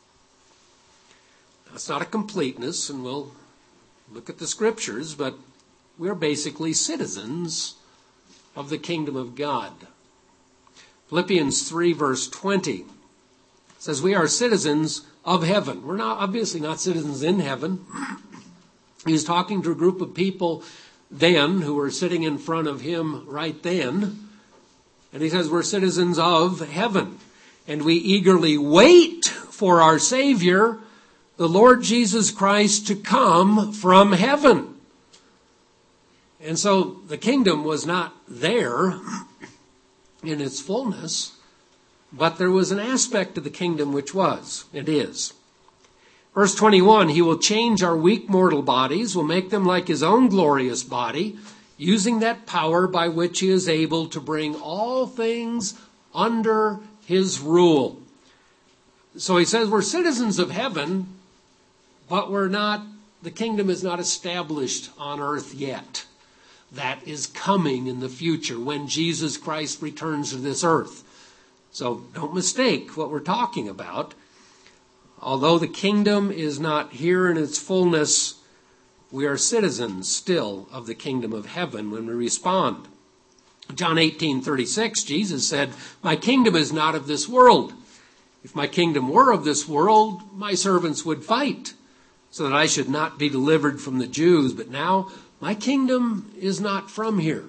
That's not a completeness, and we'll look at the scriptures, but we're basically citizens of the kingdom of God. Philippians 3, verse 20 says we are citizens of heaven. We're obviously not citizens in heaven. He's talking to a group of people then who were sitting in front of him right then. And he says we're citizens of heaven. And we eagerly wait for our Savior, the Lord Jesus Christ, to come from heaven. And so the kingdom was not there in its fullness, but there was an aspect of the kingdom which was, it is. Verse 21, He will change our weak mortal bodies, will make them like His own glorious body, using that power by which He is able to bring all things under His rule. So He says we're citizens of heaven, but the kingdom is not established on earth yet. That is coming in the future when Jesus Christ returns to this earth. So don't mistake what we're talking about. Although the kingdom is not here in its fullness, we are citizens still of the kingdom of heaven when we respond. John 18:36, Jesus said, My kingdom is not of this world. If my kingdom were of this world, my servants would fight, so that I should not be delivered from the Jews. But now my kingdom is not from here.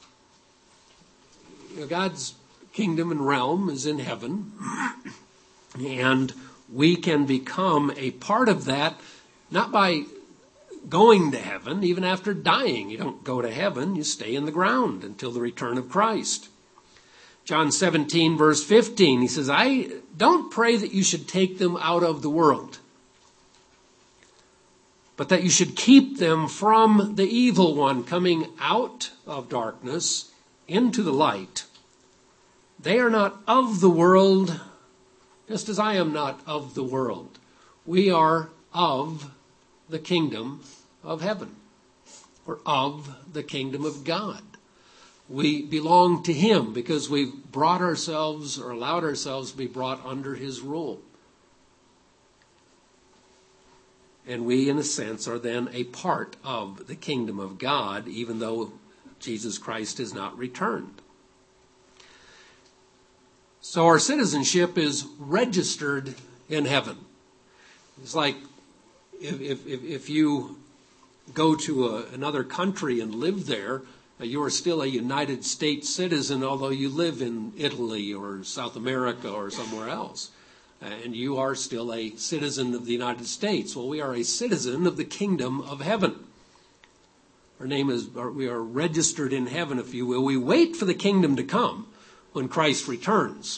God's kingdom and realm is in heaven, and we can become a part of that, not by going to heaven, even after dying. You don't go to heaven, you stay in the ground until the return of Christ. John 17, verse 15, he says, I don't pray that you should take them out of the world, but that you should keep them from the evil one, coming out of darkness into the light. They are not of the world, just as I am not of the world. We are of the kingdom of heaven. We're of the kingdom of God. We belong to Him because we've brought ourselves or allowed ourselves to be brought under His rule. And we, in a sense, are then a part of the kingdom of God, even though Jesus Christ has not returned. So our citizenship is registered in heaven. It's like if you go to another country and live there, you are still a United States citizen, although you live in Italy or South America or somewhere else. And you are still a citizen of the United States. Well, we are a citizen of the kingdom of heaven. We are registered in heaven, if you will. We wait for the kingdom to come when Christ returns.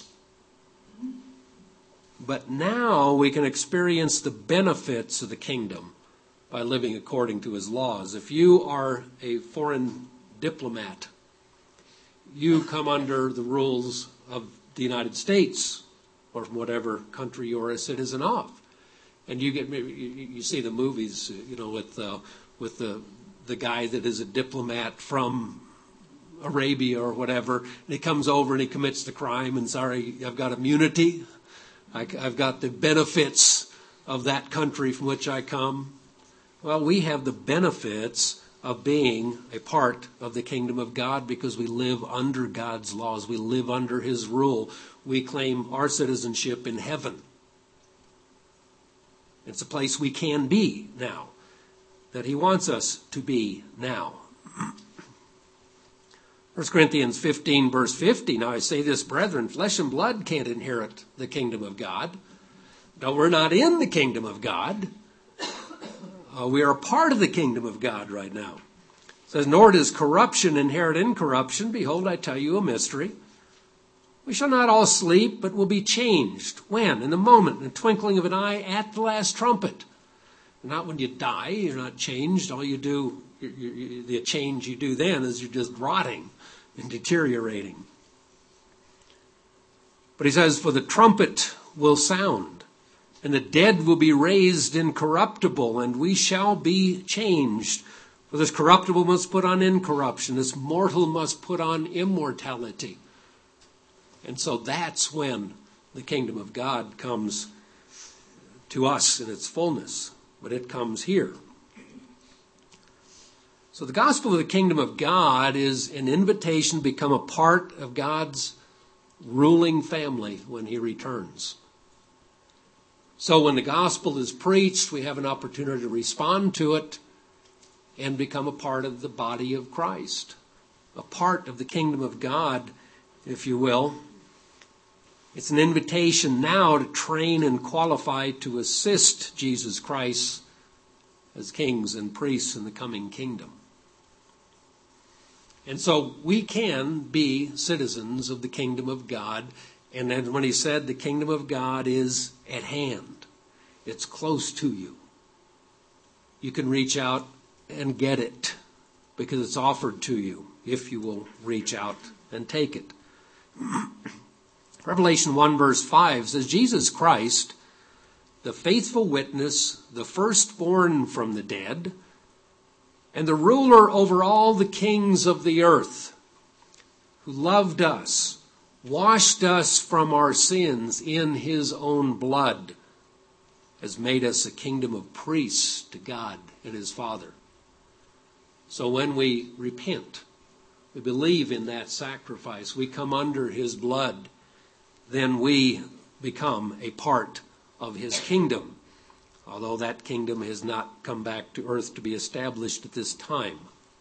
But now we can experience the benefits of the kingdom by living according to His laws. If you are a foreign diplomat, you come under the rules of the United States or from whatever country you're a citizen of. And you see the movies, with the guy that is a diplomat from Arabia or whatever, and he comes over and he commits the crime, and sorry, I've got immunity. I've got the benefits of that country from which I come. Well, we have the benefits of being a part of the kingdom of God because we live under God's laws. We live under his rule. We claim our citizenship in heaven. It's a place we can be now, that he wants us to be now. 1 Corinthians 15, verse 50, now I say this, brethren, flesh and blood can't inherit the kingdom of God. No, we're not in the kingdom of God. We are a part of the kingdom of God right now. It says, nor does corruption inherit incorruption. Behold, I tell you a mystery. We shall not all sleep, but will be changed. When? In the moment, in the twinkling of an eye, at the last trumpet. Not when you die, you're not changed. All you do, the change you do then is you're just rotting and deteriorating. But he says, for the trumpet will sound, and the dead will be raised incorruptible, and we shall be changed. For this corruptible must put on incorruption, this mortal must put on immortality. And so that's when the kingdom of God comes to us in its fullness. But it comes here. So the gospel of the kingdom of God is an invitation to become a part of God's ruling family when he returns. So when the gospel is preached, we have an opportunity to respond to it and become a part of the body of Christ, a part of the kingdom of God, if you will. It's an invitation now to train and qualify to assist Jesus Christ as kings and priests in the coming kingdom. And so we can be citizens of the kingdom of God. And then when he said the kingdom of God is at hand, it's close to you. You can reach out and get it because it's offered to you if you will reach out and take it. Revelation 1 verse 5 says, Jesus Christ, the faithful witness, the firstborn from the dead, and the ruler over all the kings of the earth, who loved us, washed us from our sins in his own blood, has made us a kingdom of priests to God and his Father. So when we repent, we believe in that sacrifice, we come under his blood, then we become a part of his kingdom, although that kingdom has not come back to earth to be established at this time.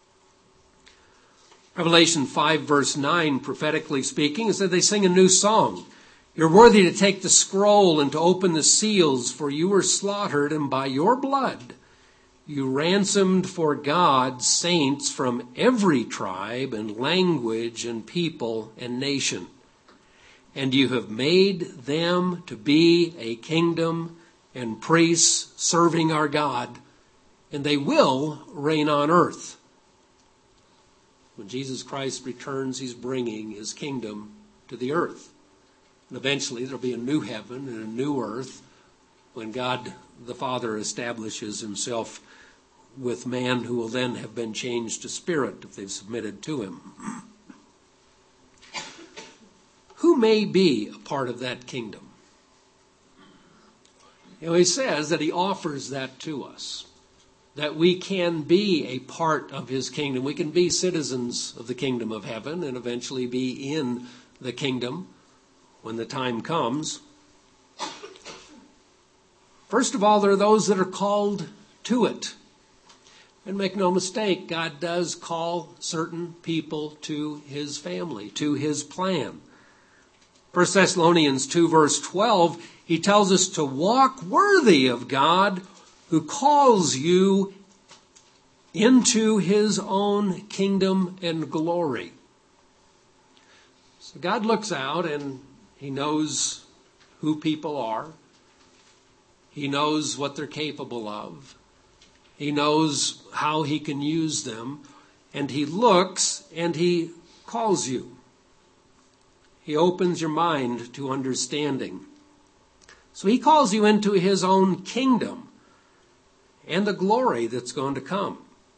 Revelation 5 verse 9, prophetically speaking, is that they sing a new song. You're worthy to take the scroll and to open the seals, for you were slaughtered, and by your blood you ransomed for God saints from every tribe and language and people and nation. And you have made them to be a kingdom and priests serving our God, and they will reign on earth. When Jesus Christ returns, he's bringing his kingdom to the earth. And eventually there'll be a new heaven and a new earth when God the Father establishes himself with man, who will then have been changed to spirit if they've submitted to him. Who may be a part of that kingdom? He says that he offers that to us, that we can be a part of his kingdom. We can be citizens of the kingdom of heaven and eventually be in the kingdom when the time comes. First of all, there are those that are called to it. And make no mistake, God does call certain people to his family, to his plan. 1 Thessalonians 2 verse 12, he tells us to walk worthy of God who calls you into his own kingdom and glory. So God looks out and he knows who people are. He knows what they're capable of. He knows how he can use them. And he looks and he calls you. He opens your mind to understanding. So he calls you into his own kingdom and the glory that's going to come.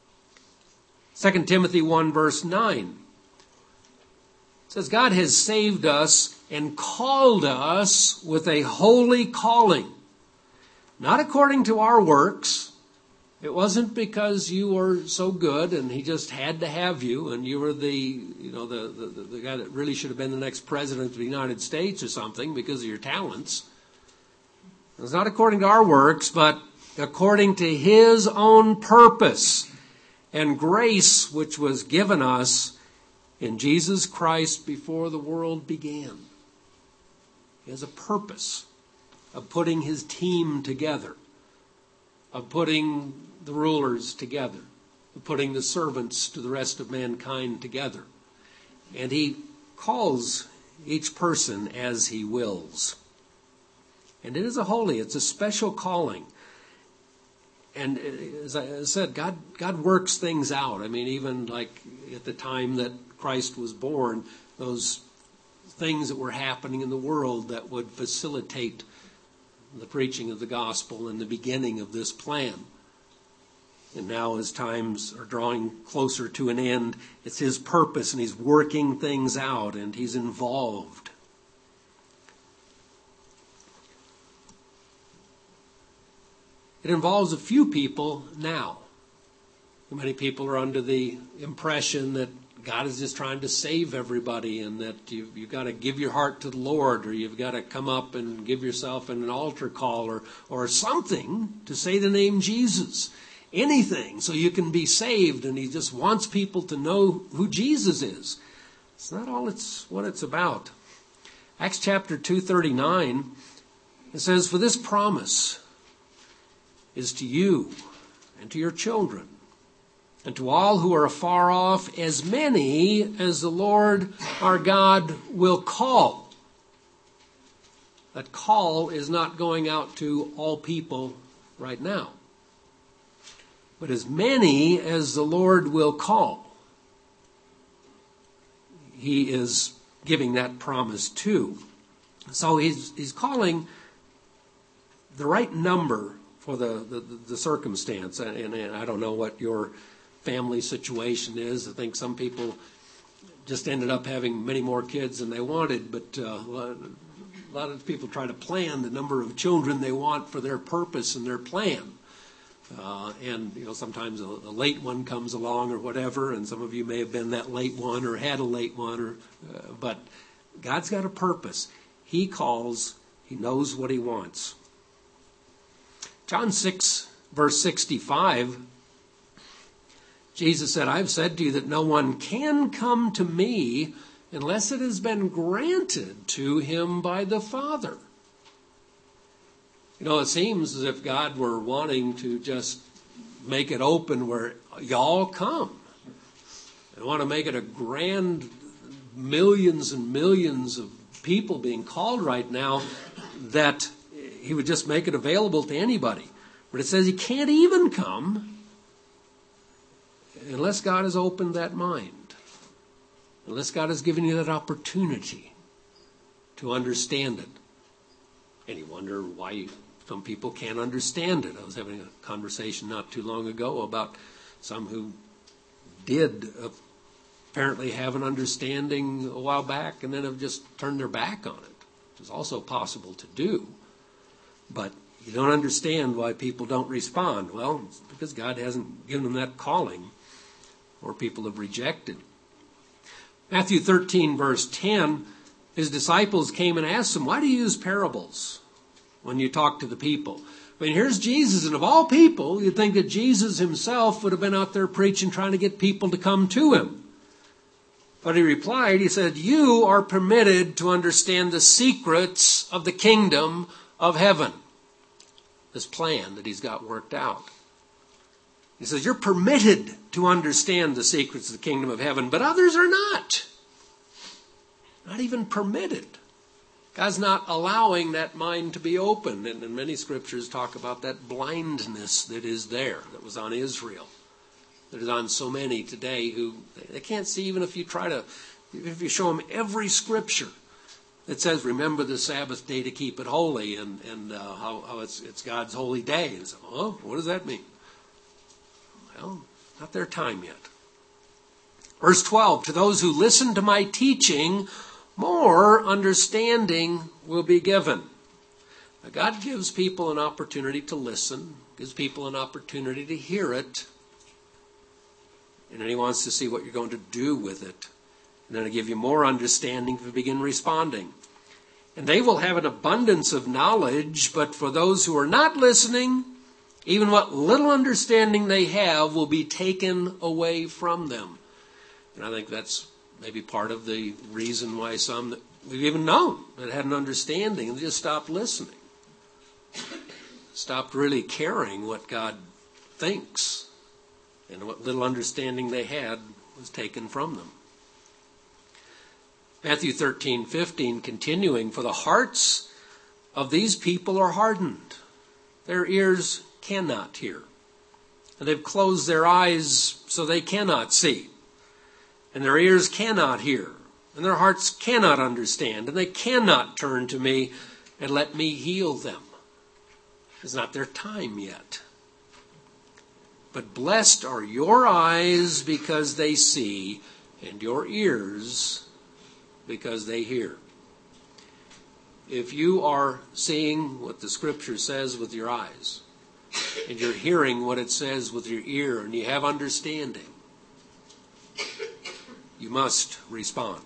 2 Timothy 1 verse 9 says, God has saved us and called us with a holy calling, not according to our works. It wasn't because you were so good and he just had to have you and you were the guy that really should have been the next president of the United States or something because of your talents. It's not according to our works, but according to his own purpose and grace which was given us in Jesus Christ before the world began. He has a purpose of putting his team together, of putting the rulers together, of putting the servants to the rest of mankind together. And he calls each person as he wills. And it is it's a special calling. And as I said, God works things out. I mean, even like at the time that Christ was born, those things that were happening in the world that would facilitate the preaching of the gospel and the beginning of this plan. And now as times are drawing closer to an end, it's his purpose and he's working things out and he's involved. It involves a few people now. Many people are under the impression that God is just trying to save everybody and that you've got to give your heart to the Lord, or you've got to come up and give yourself an altar call or something to say the name Jesus. Anything so you can be saved, and he just wants people to know who Jesus is. It's not all what it's about. Acts chapter 2:39, it says, "For this promise is to you and to your children and to all who are afar off, as many as the Lord our God will call." That call is not going out to all people right now, but as many as the Lord will call. He is giving that promise too. So he's calling the right number for the circumstance. And I don't know what your family situation is. I think some people just ended up having many more kids than they wanted, but a lot of people try to plan the number of children they want for their purpose and their plan. And sometimes a late one comes along or whatever, and some of you may have been that late one or had a late one, but God's got a purpose. He calls, he knows what he wants. John 6, verse 65, Jesus said, "I've said to you that no one can come to me unless it has been granted to him by the Father." It seems as if God were wanting to just make it open where y'all come. I want to make it a grand, millions and millions of people being called right now, that he would just make it available to anybody. But it says he can't even come unless God has opened that mind, unless God has given you that opportunity to understand it. And you wonder why some people can't understand it. I was having a conversation not too long ago about some who did apparently have an understanding a while back and then have just turned their back on it, which is also possible to do. But you don't understand why people don't respond. Well, it's because God hasn't given them that calling, or people have rejected. Matthew 13, verse 10, his disciples came and asked him, "Why do you use parables when you talk to the people?" I mean, here's Jesus, and of all people, you'd think that Jesus himself would have been out there preaching, trying to get people to come to him. But he replied, he said, "You are permitted to understand the secrets of the kingdom of heaven." This plan that he's got worked out. He says, you're permitted to understand the secrets of the kingdom of heaven, but others are not. Not even permitted. God's not allowing that mind to be open. And many scriptures talk about that blindness that is there, that was on Israel, that is on so many today who they can't see, even if you show them every scripture It says, remember the Sabbath day to keep it holy, and how it's God's holy day. And so, oh, what does that mean? Well, not their time yet. Verse 12, to those who listen to my teaching, more understanding will be given. Now, God gives people an opportunity to listen, gives people an opportunity to hear it, and then he wants to see what you're going to do with it. And then he'll give you more understanding to begin responding. And they will have an abundance of knowledge, but for those who are not listening, even what little understanding they have will be taken away from them. And I think that's maybe part of the reason why some that we've even known that had an understanding and just stopped listening. Stopped really caring what God thinks. And what little understanding they had was taken from them. Matthew 13:15, continuing, for the hearts of these people are hardened. Their ears cannot hear. And they've closed their eyes so they cannot see. And their ears cannot hear. And their hearts cannot understand. And they cannot turn to me and let me heal them. It's not their time yet. But blessed are your eyes because they see, and your ears because they hear. If you are seeing what the Scripture says with your eyes, and you're hearing what it says with your ear, and you have understanding, you must respond.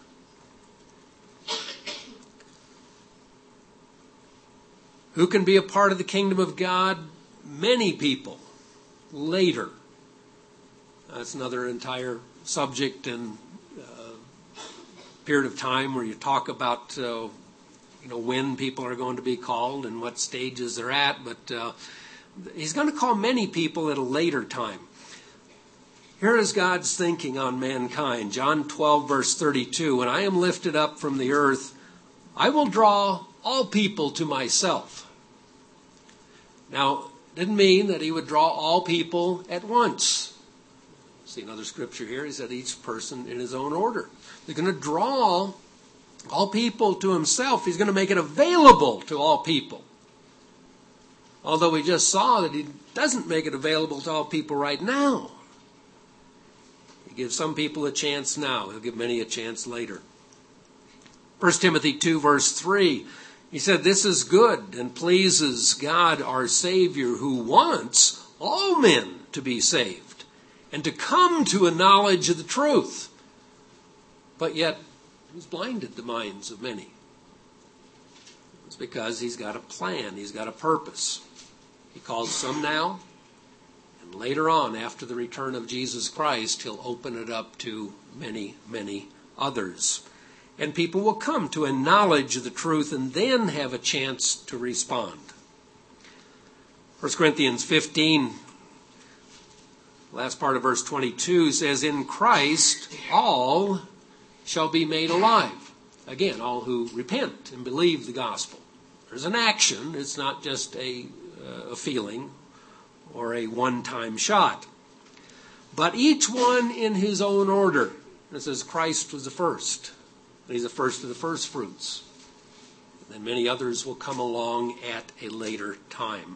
Who can be a part of the kingdom of God? Many people. Later. That's another entire subject and period of time where you talk about when people are going to be called and what stages they're at. But he's going to call many people at a later time. Here is God's thinking on mankind. John 12, verse 32. When I am lifted up from the earth, I will draw all people to myself. Now, didn't mean that he would draw all people at once. See another scripture here. He said each person in his own order. He's going to draw all people to himself. He's going to make it available to all people. Although we just saw that he doesn't make it available to all people right now. He gives some people a chance now. He'll give many a chance later. 1 Timothy 2, verse 3. He said, this is good and pleases God our Savior, who wants all men to be saved and to come to a knowledge of the truth. But yet, he's blinded the minds of many. It's because he's got a plan. He's got a purpose. He calls some now, and later on, after the return of Jesus Christ, he'll open it up to many, many others. And people will come to a knowledge of the truth and then have a chance to respond. 1 Corinthians 15, last part of verse 22 says, in Christ all shall be made alive. Again, all who repent and believe the gospel. There's an action. It's not just a feeling or a one-time shot. But each one in his own order. It says Christ was the first. He's the first of the first fruits. And then many others will come along at a later time.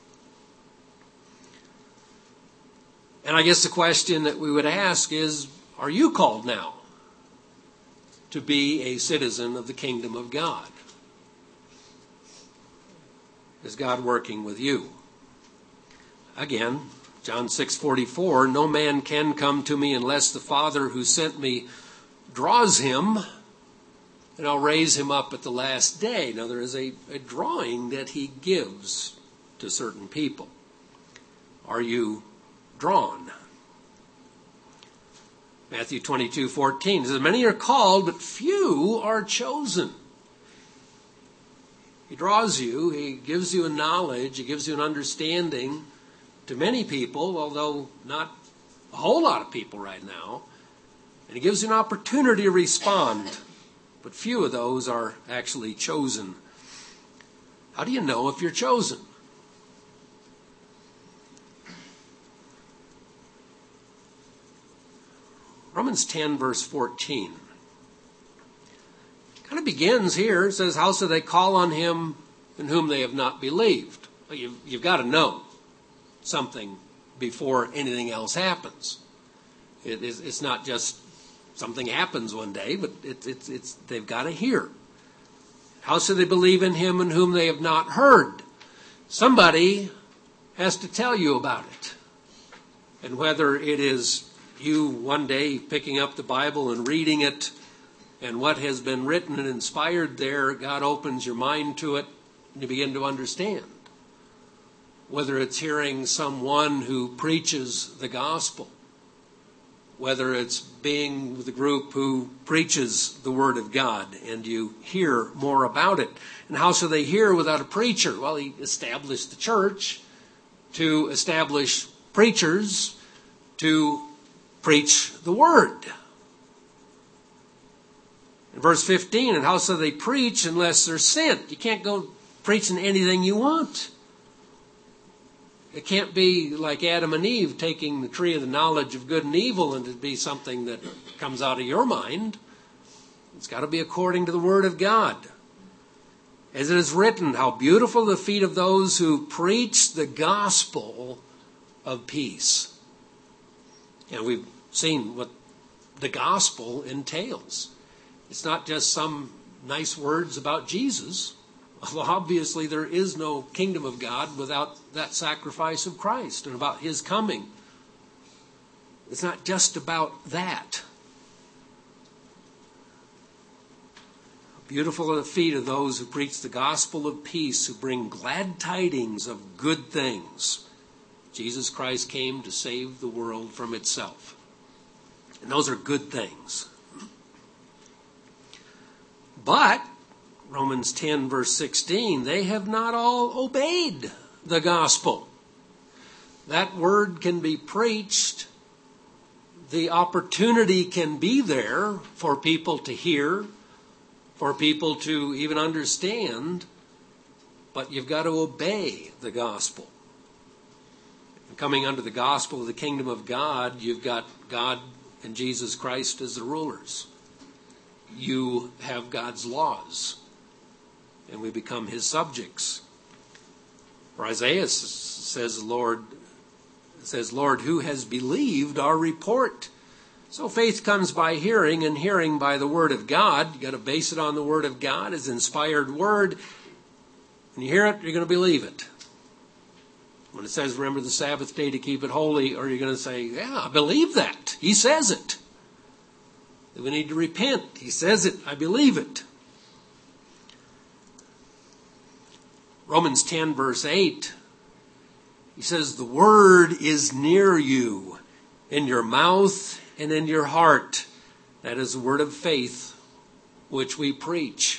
And I guess the question that we would ask is, are you called now to be a citizen of the kingdom of God? Is God working with you? Again, John 6:44, no man can come to me unless the Father who sent me draws him, and I'll raise him up at the last day. Now, there is a drawing that he gives to certain people. Are you drawn? Matthew 22:14 says, many are called, but few are chosen. He draws you. He gives you a knowledge. He gives you an understanding to many people, although not a whole lot of people right now. And he gives you an opportunity to respond. But few of those are actually chosen. How do you know if you're chosen? Romans 10, verse 14. Kind of it begins here. It says, how shall they call on him in whom they have not believed? Well, you've got to know something before anything else happens. It's not just something happens one day, but they've got to hear. How shall they believe in him in whom they have not heard? Somebody has to tell you about it. And whether it is you one day picking up the Bible and reading it, and what has been written and inspired there, God opens your mind to it, and you begin to understand. Whether it's hearing someone who preaches the gospel, whether it's being with a group who preaches the Word of God, and you hear more about it. And how shall they hear without a preacher? Well, he established the church to establish preachers to preach the Word. In verse 15, and how shall they preach unless they're sent? You can't go preaching anything you want. It can't be like Adam and Eve taking the tree of the knowledge of good and evil and it be something that comes out of your mind. It's got to be according to the Word of God. As it is written, how beautiful the feet of those who preach the gospel of peace. And we've seen what the gospel entails. It's not just some nice words about Jesus. Well, obviously there is no kingdom of God without that sacrifice of Christ and about his coming. It's not just about that. Beautiful are the feet of those who preach the gospel of peace, who bring glad tidings of good things. Jesus Christ came to save the world from itself. And those are good things. But Romans 10 verse 16, they have not all obeyed the gospel. That word can be preached. The opportunity can be there for people to hear, for people to even understand, but you've got to obey the gospel. Coming under the gospel of the kingdom of God, you've got God and Jesus Christ as the rulers. You have God's laws, and we become his subjects. For Isaiah says, Lord, who has believed our report? So faith comes by hearing, and hearing by the word of God. You got to base it on the word of God, his inspired word. When you hear it, you're going to believe it. When it says, remember the Sabbath day to keep it holy, or you're going to say, yeah, I believe that. He says it. We need to repent. He says it. I believe it. Romans 10 verse 8, he says, the word is near you, in your mouth and in your heart. That is the word of faith which we preach.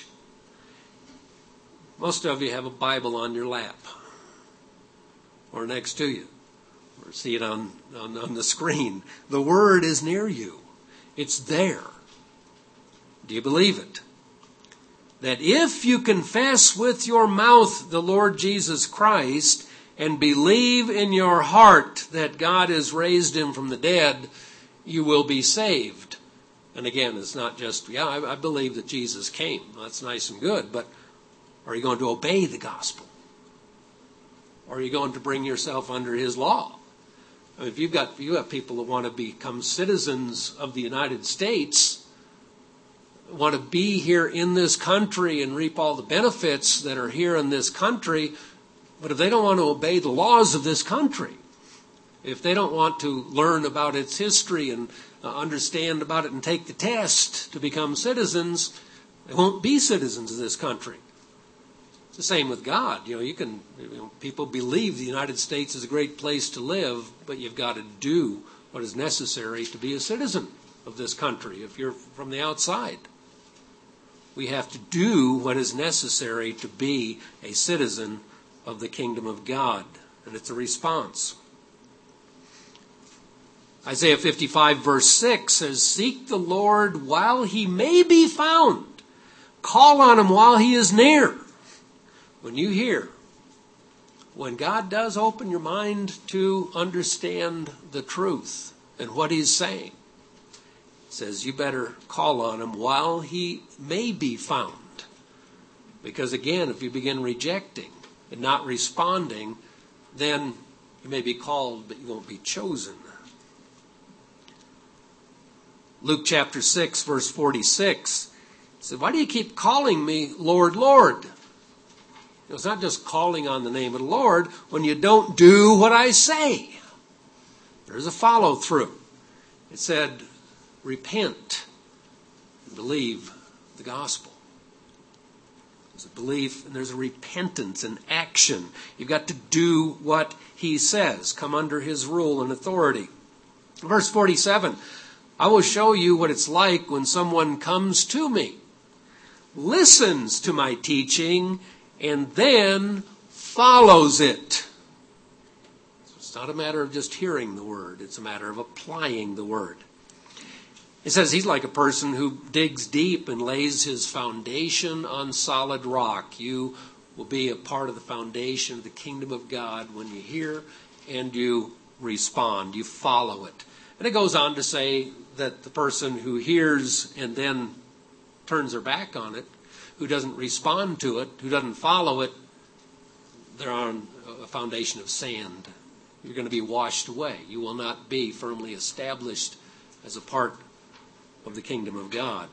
Most of you have a Bible on your lap or next to you, or see it on the screen. The word is near you. It's there. Do you believe it? That if you confess with your mouth the Lord Jesus Christ and believe in your heart that God has raised him from the dead, you will be saved. And again, it's not just, I believe that Jesus came. That's nice and good, but are you going to obey the gospel? Or are you going to bring yourself under his law? I mean, if you have people that want to become citizens of the United States, want to be here in this country and reap all the benefits that are here in this country, but if they don't want to obey the laws of this country, if they don't want to learn about its history and understand about it and take the test to become citizens, they won't be citizens of this country. It's the same with God. People believe the United States is a great place to live, but you've got to do what is necessary to be a citizen of this country if you're from the outside. We have to do what is necessary to be a citizen of the kingdom of God. And it's a response. Isaiah 55 verse 6 says, seek the Lord while he may be found. Call on him while he is near. When you hear, when God does open your mind to understand the truth and what he's saying, says you better call on him while he may be found. Because again, if you begin rejecting and not responding, then you may be called, but you won't be chosen. Luke chapter 6, verse 46 said, why do you keep calling me Lord, Lord? It's not just calling on the name of the Lord when you don't do what I say. There's a follow through. It said, repent and believe the gospel. There's a belief and there's a repentance and action. You've got to do what he says. Come under his rule and authority. Verse 47, I will show you what it's like when someone comes to me, listens to my teaching, and then follows it. So it's not a matter of just hearing the word. It's a matter of applying the word. It says he's like a person who digs deep and lays his foundation on solid rock. You will be a part of the foundation of the kingdom of God when you hear and you respond. You follow it. And it goes on to say that the person who hears and then turns their back on it, who doesn't respond to it, who doesn't follow it, they're on a foundation of sand. You're going to be washed away. You will not be firmly established as a part of the kingdom of God.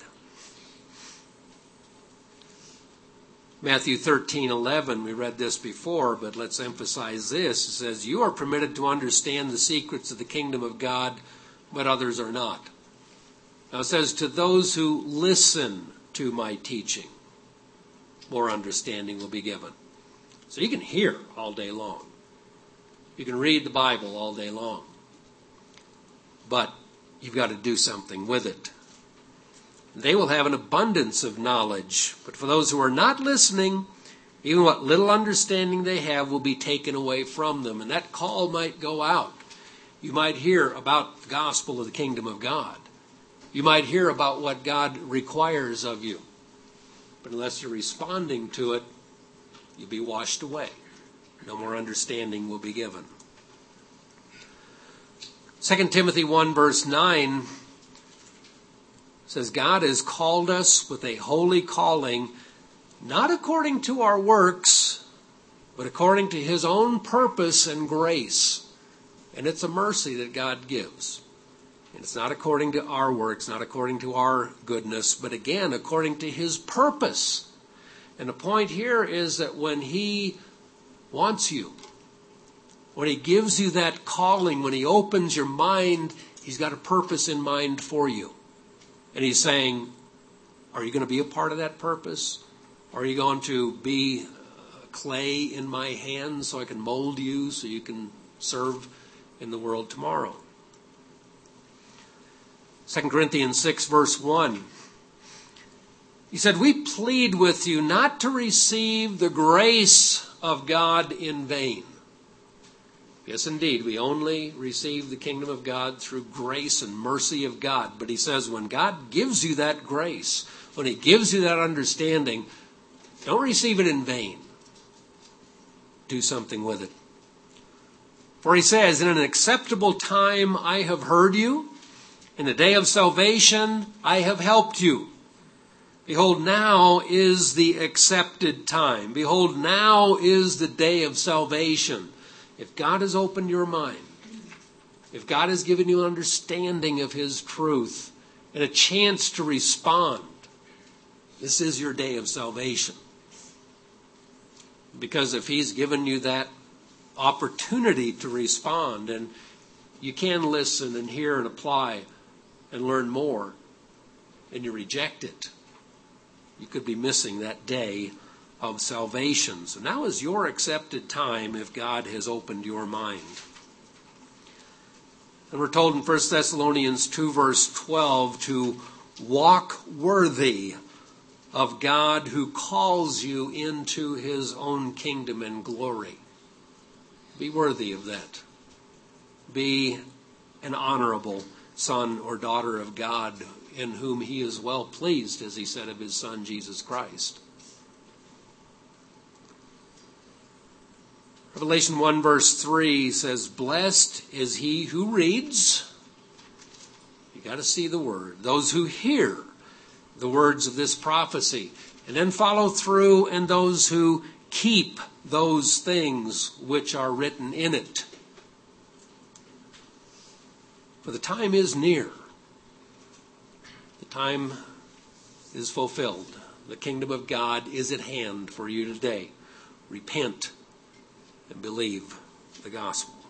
Matthew 13:11, we read this before, but let's emphasize this. It says, you are permitted to understand the secrets of the kingdom of God, but others are not. Now it says, to those who listen to my teaching, more understanding will be given. So you can hear all day long. You can read the Bible all day long. But you've got to do something with it. They will have an abundance of knowledge. But for those who are not listening, even what little understanding they have will be taken away from them. And that call might go out. You might hear about the gospel of the kingdom of God. You might hear about what God requires of you. But unless you're responding to it, you'll be washed away. No more understanding will be given. 2 Timothy 1 verse 9 says, God has called us with a holy calling, not according to our works, but according to his own purpose and grace. And it's a mercy that God gives. And it's not according to our works, not according to our goodness, but again, according to his purpose. And the point here is that when he wants you, when he gives you that calling, when he opens your mind, he's got a purpose in mind for you. And he's saying, are you going to be a part of that purpose? Or are you going to be clay in my hands so I can mold you so you can serve in the world tomorrow? 2 Corinthians 6 verse 1. He said, we plead with you not to receive the grace of God in vain. Yes, indeed, we only receive the kingdom of God through grace and mercy of God. But he says when God gives you that grace, when he gives you that understanding, don't receive it in vain. Do something with it. For he says, in an acceptable time I have heard you. In the day of salvation I have helped you. Behold, now is the accepted time. Behold, now is the day of salvation. If God has opened your mind, if God has given you an understanding of his truth and a chance to respond, this is your day of salvation. Because if he's given you that opportunity to respond, and you can listen and hear and apply and learn more, and you reject it, you could be missing that day of salvation. So now is your accepted time if God has opened your mind. And we're told in 1 Thessalonians 2 verse 12 to walk worthy of God who calls you into his own kingdom and glory. Be worthy of that. Be an honorable son or daughter of God in whom he is well pleased, as he said of his son Jesus Christ. Revelation 1 verse 3 says, blessed is he who reads. You You got to see the word. Those who hear the words of this prophecy and then follow through, and those who keep those things which are written in it. For the time is near. The time is fulfilled. The kingdom of God is at hand for you today. Repent and believe the gospel.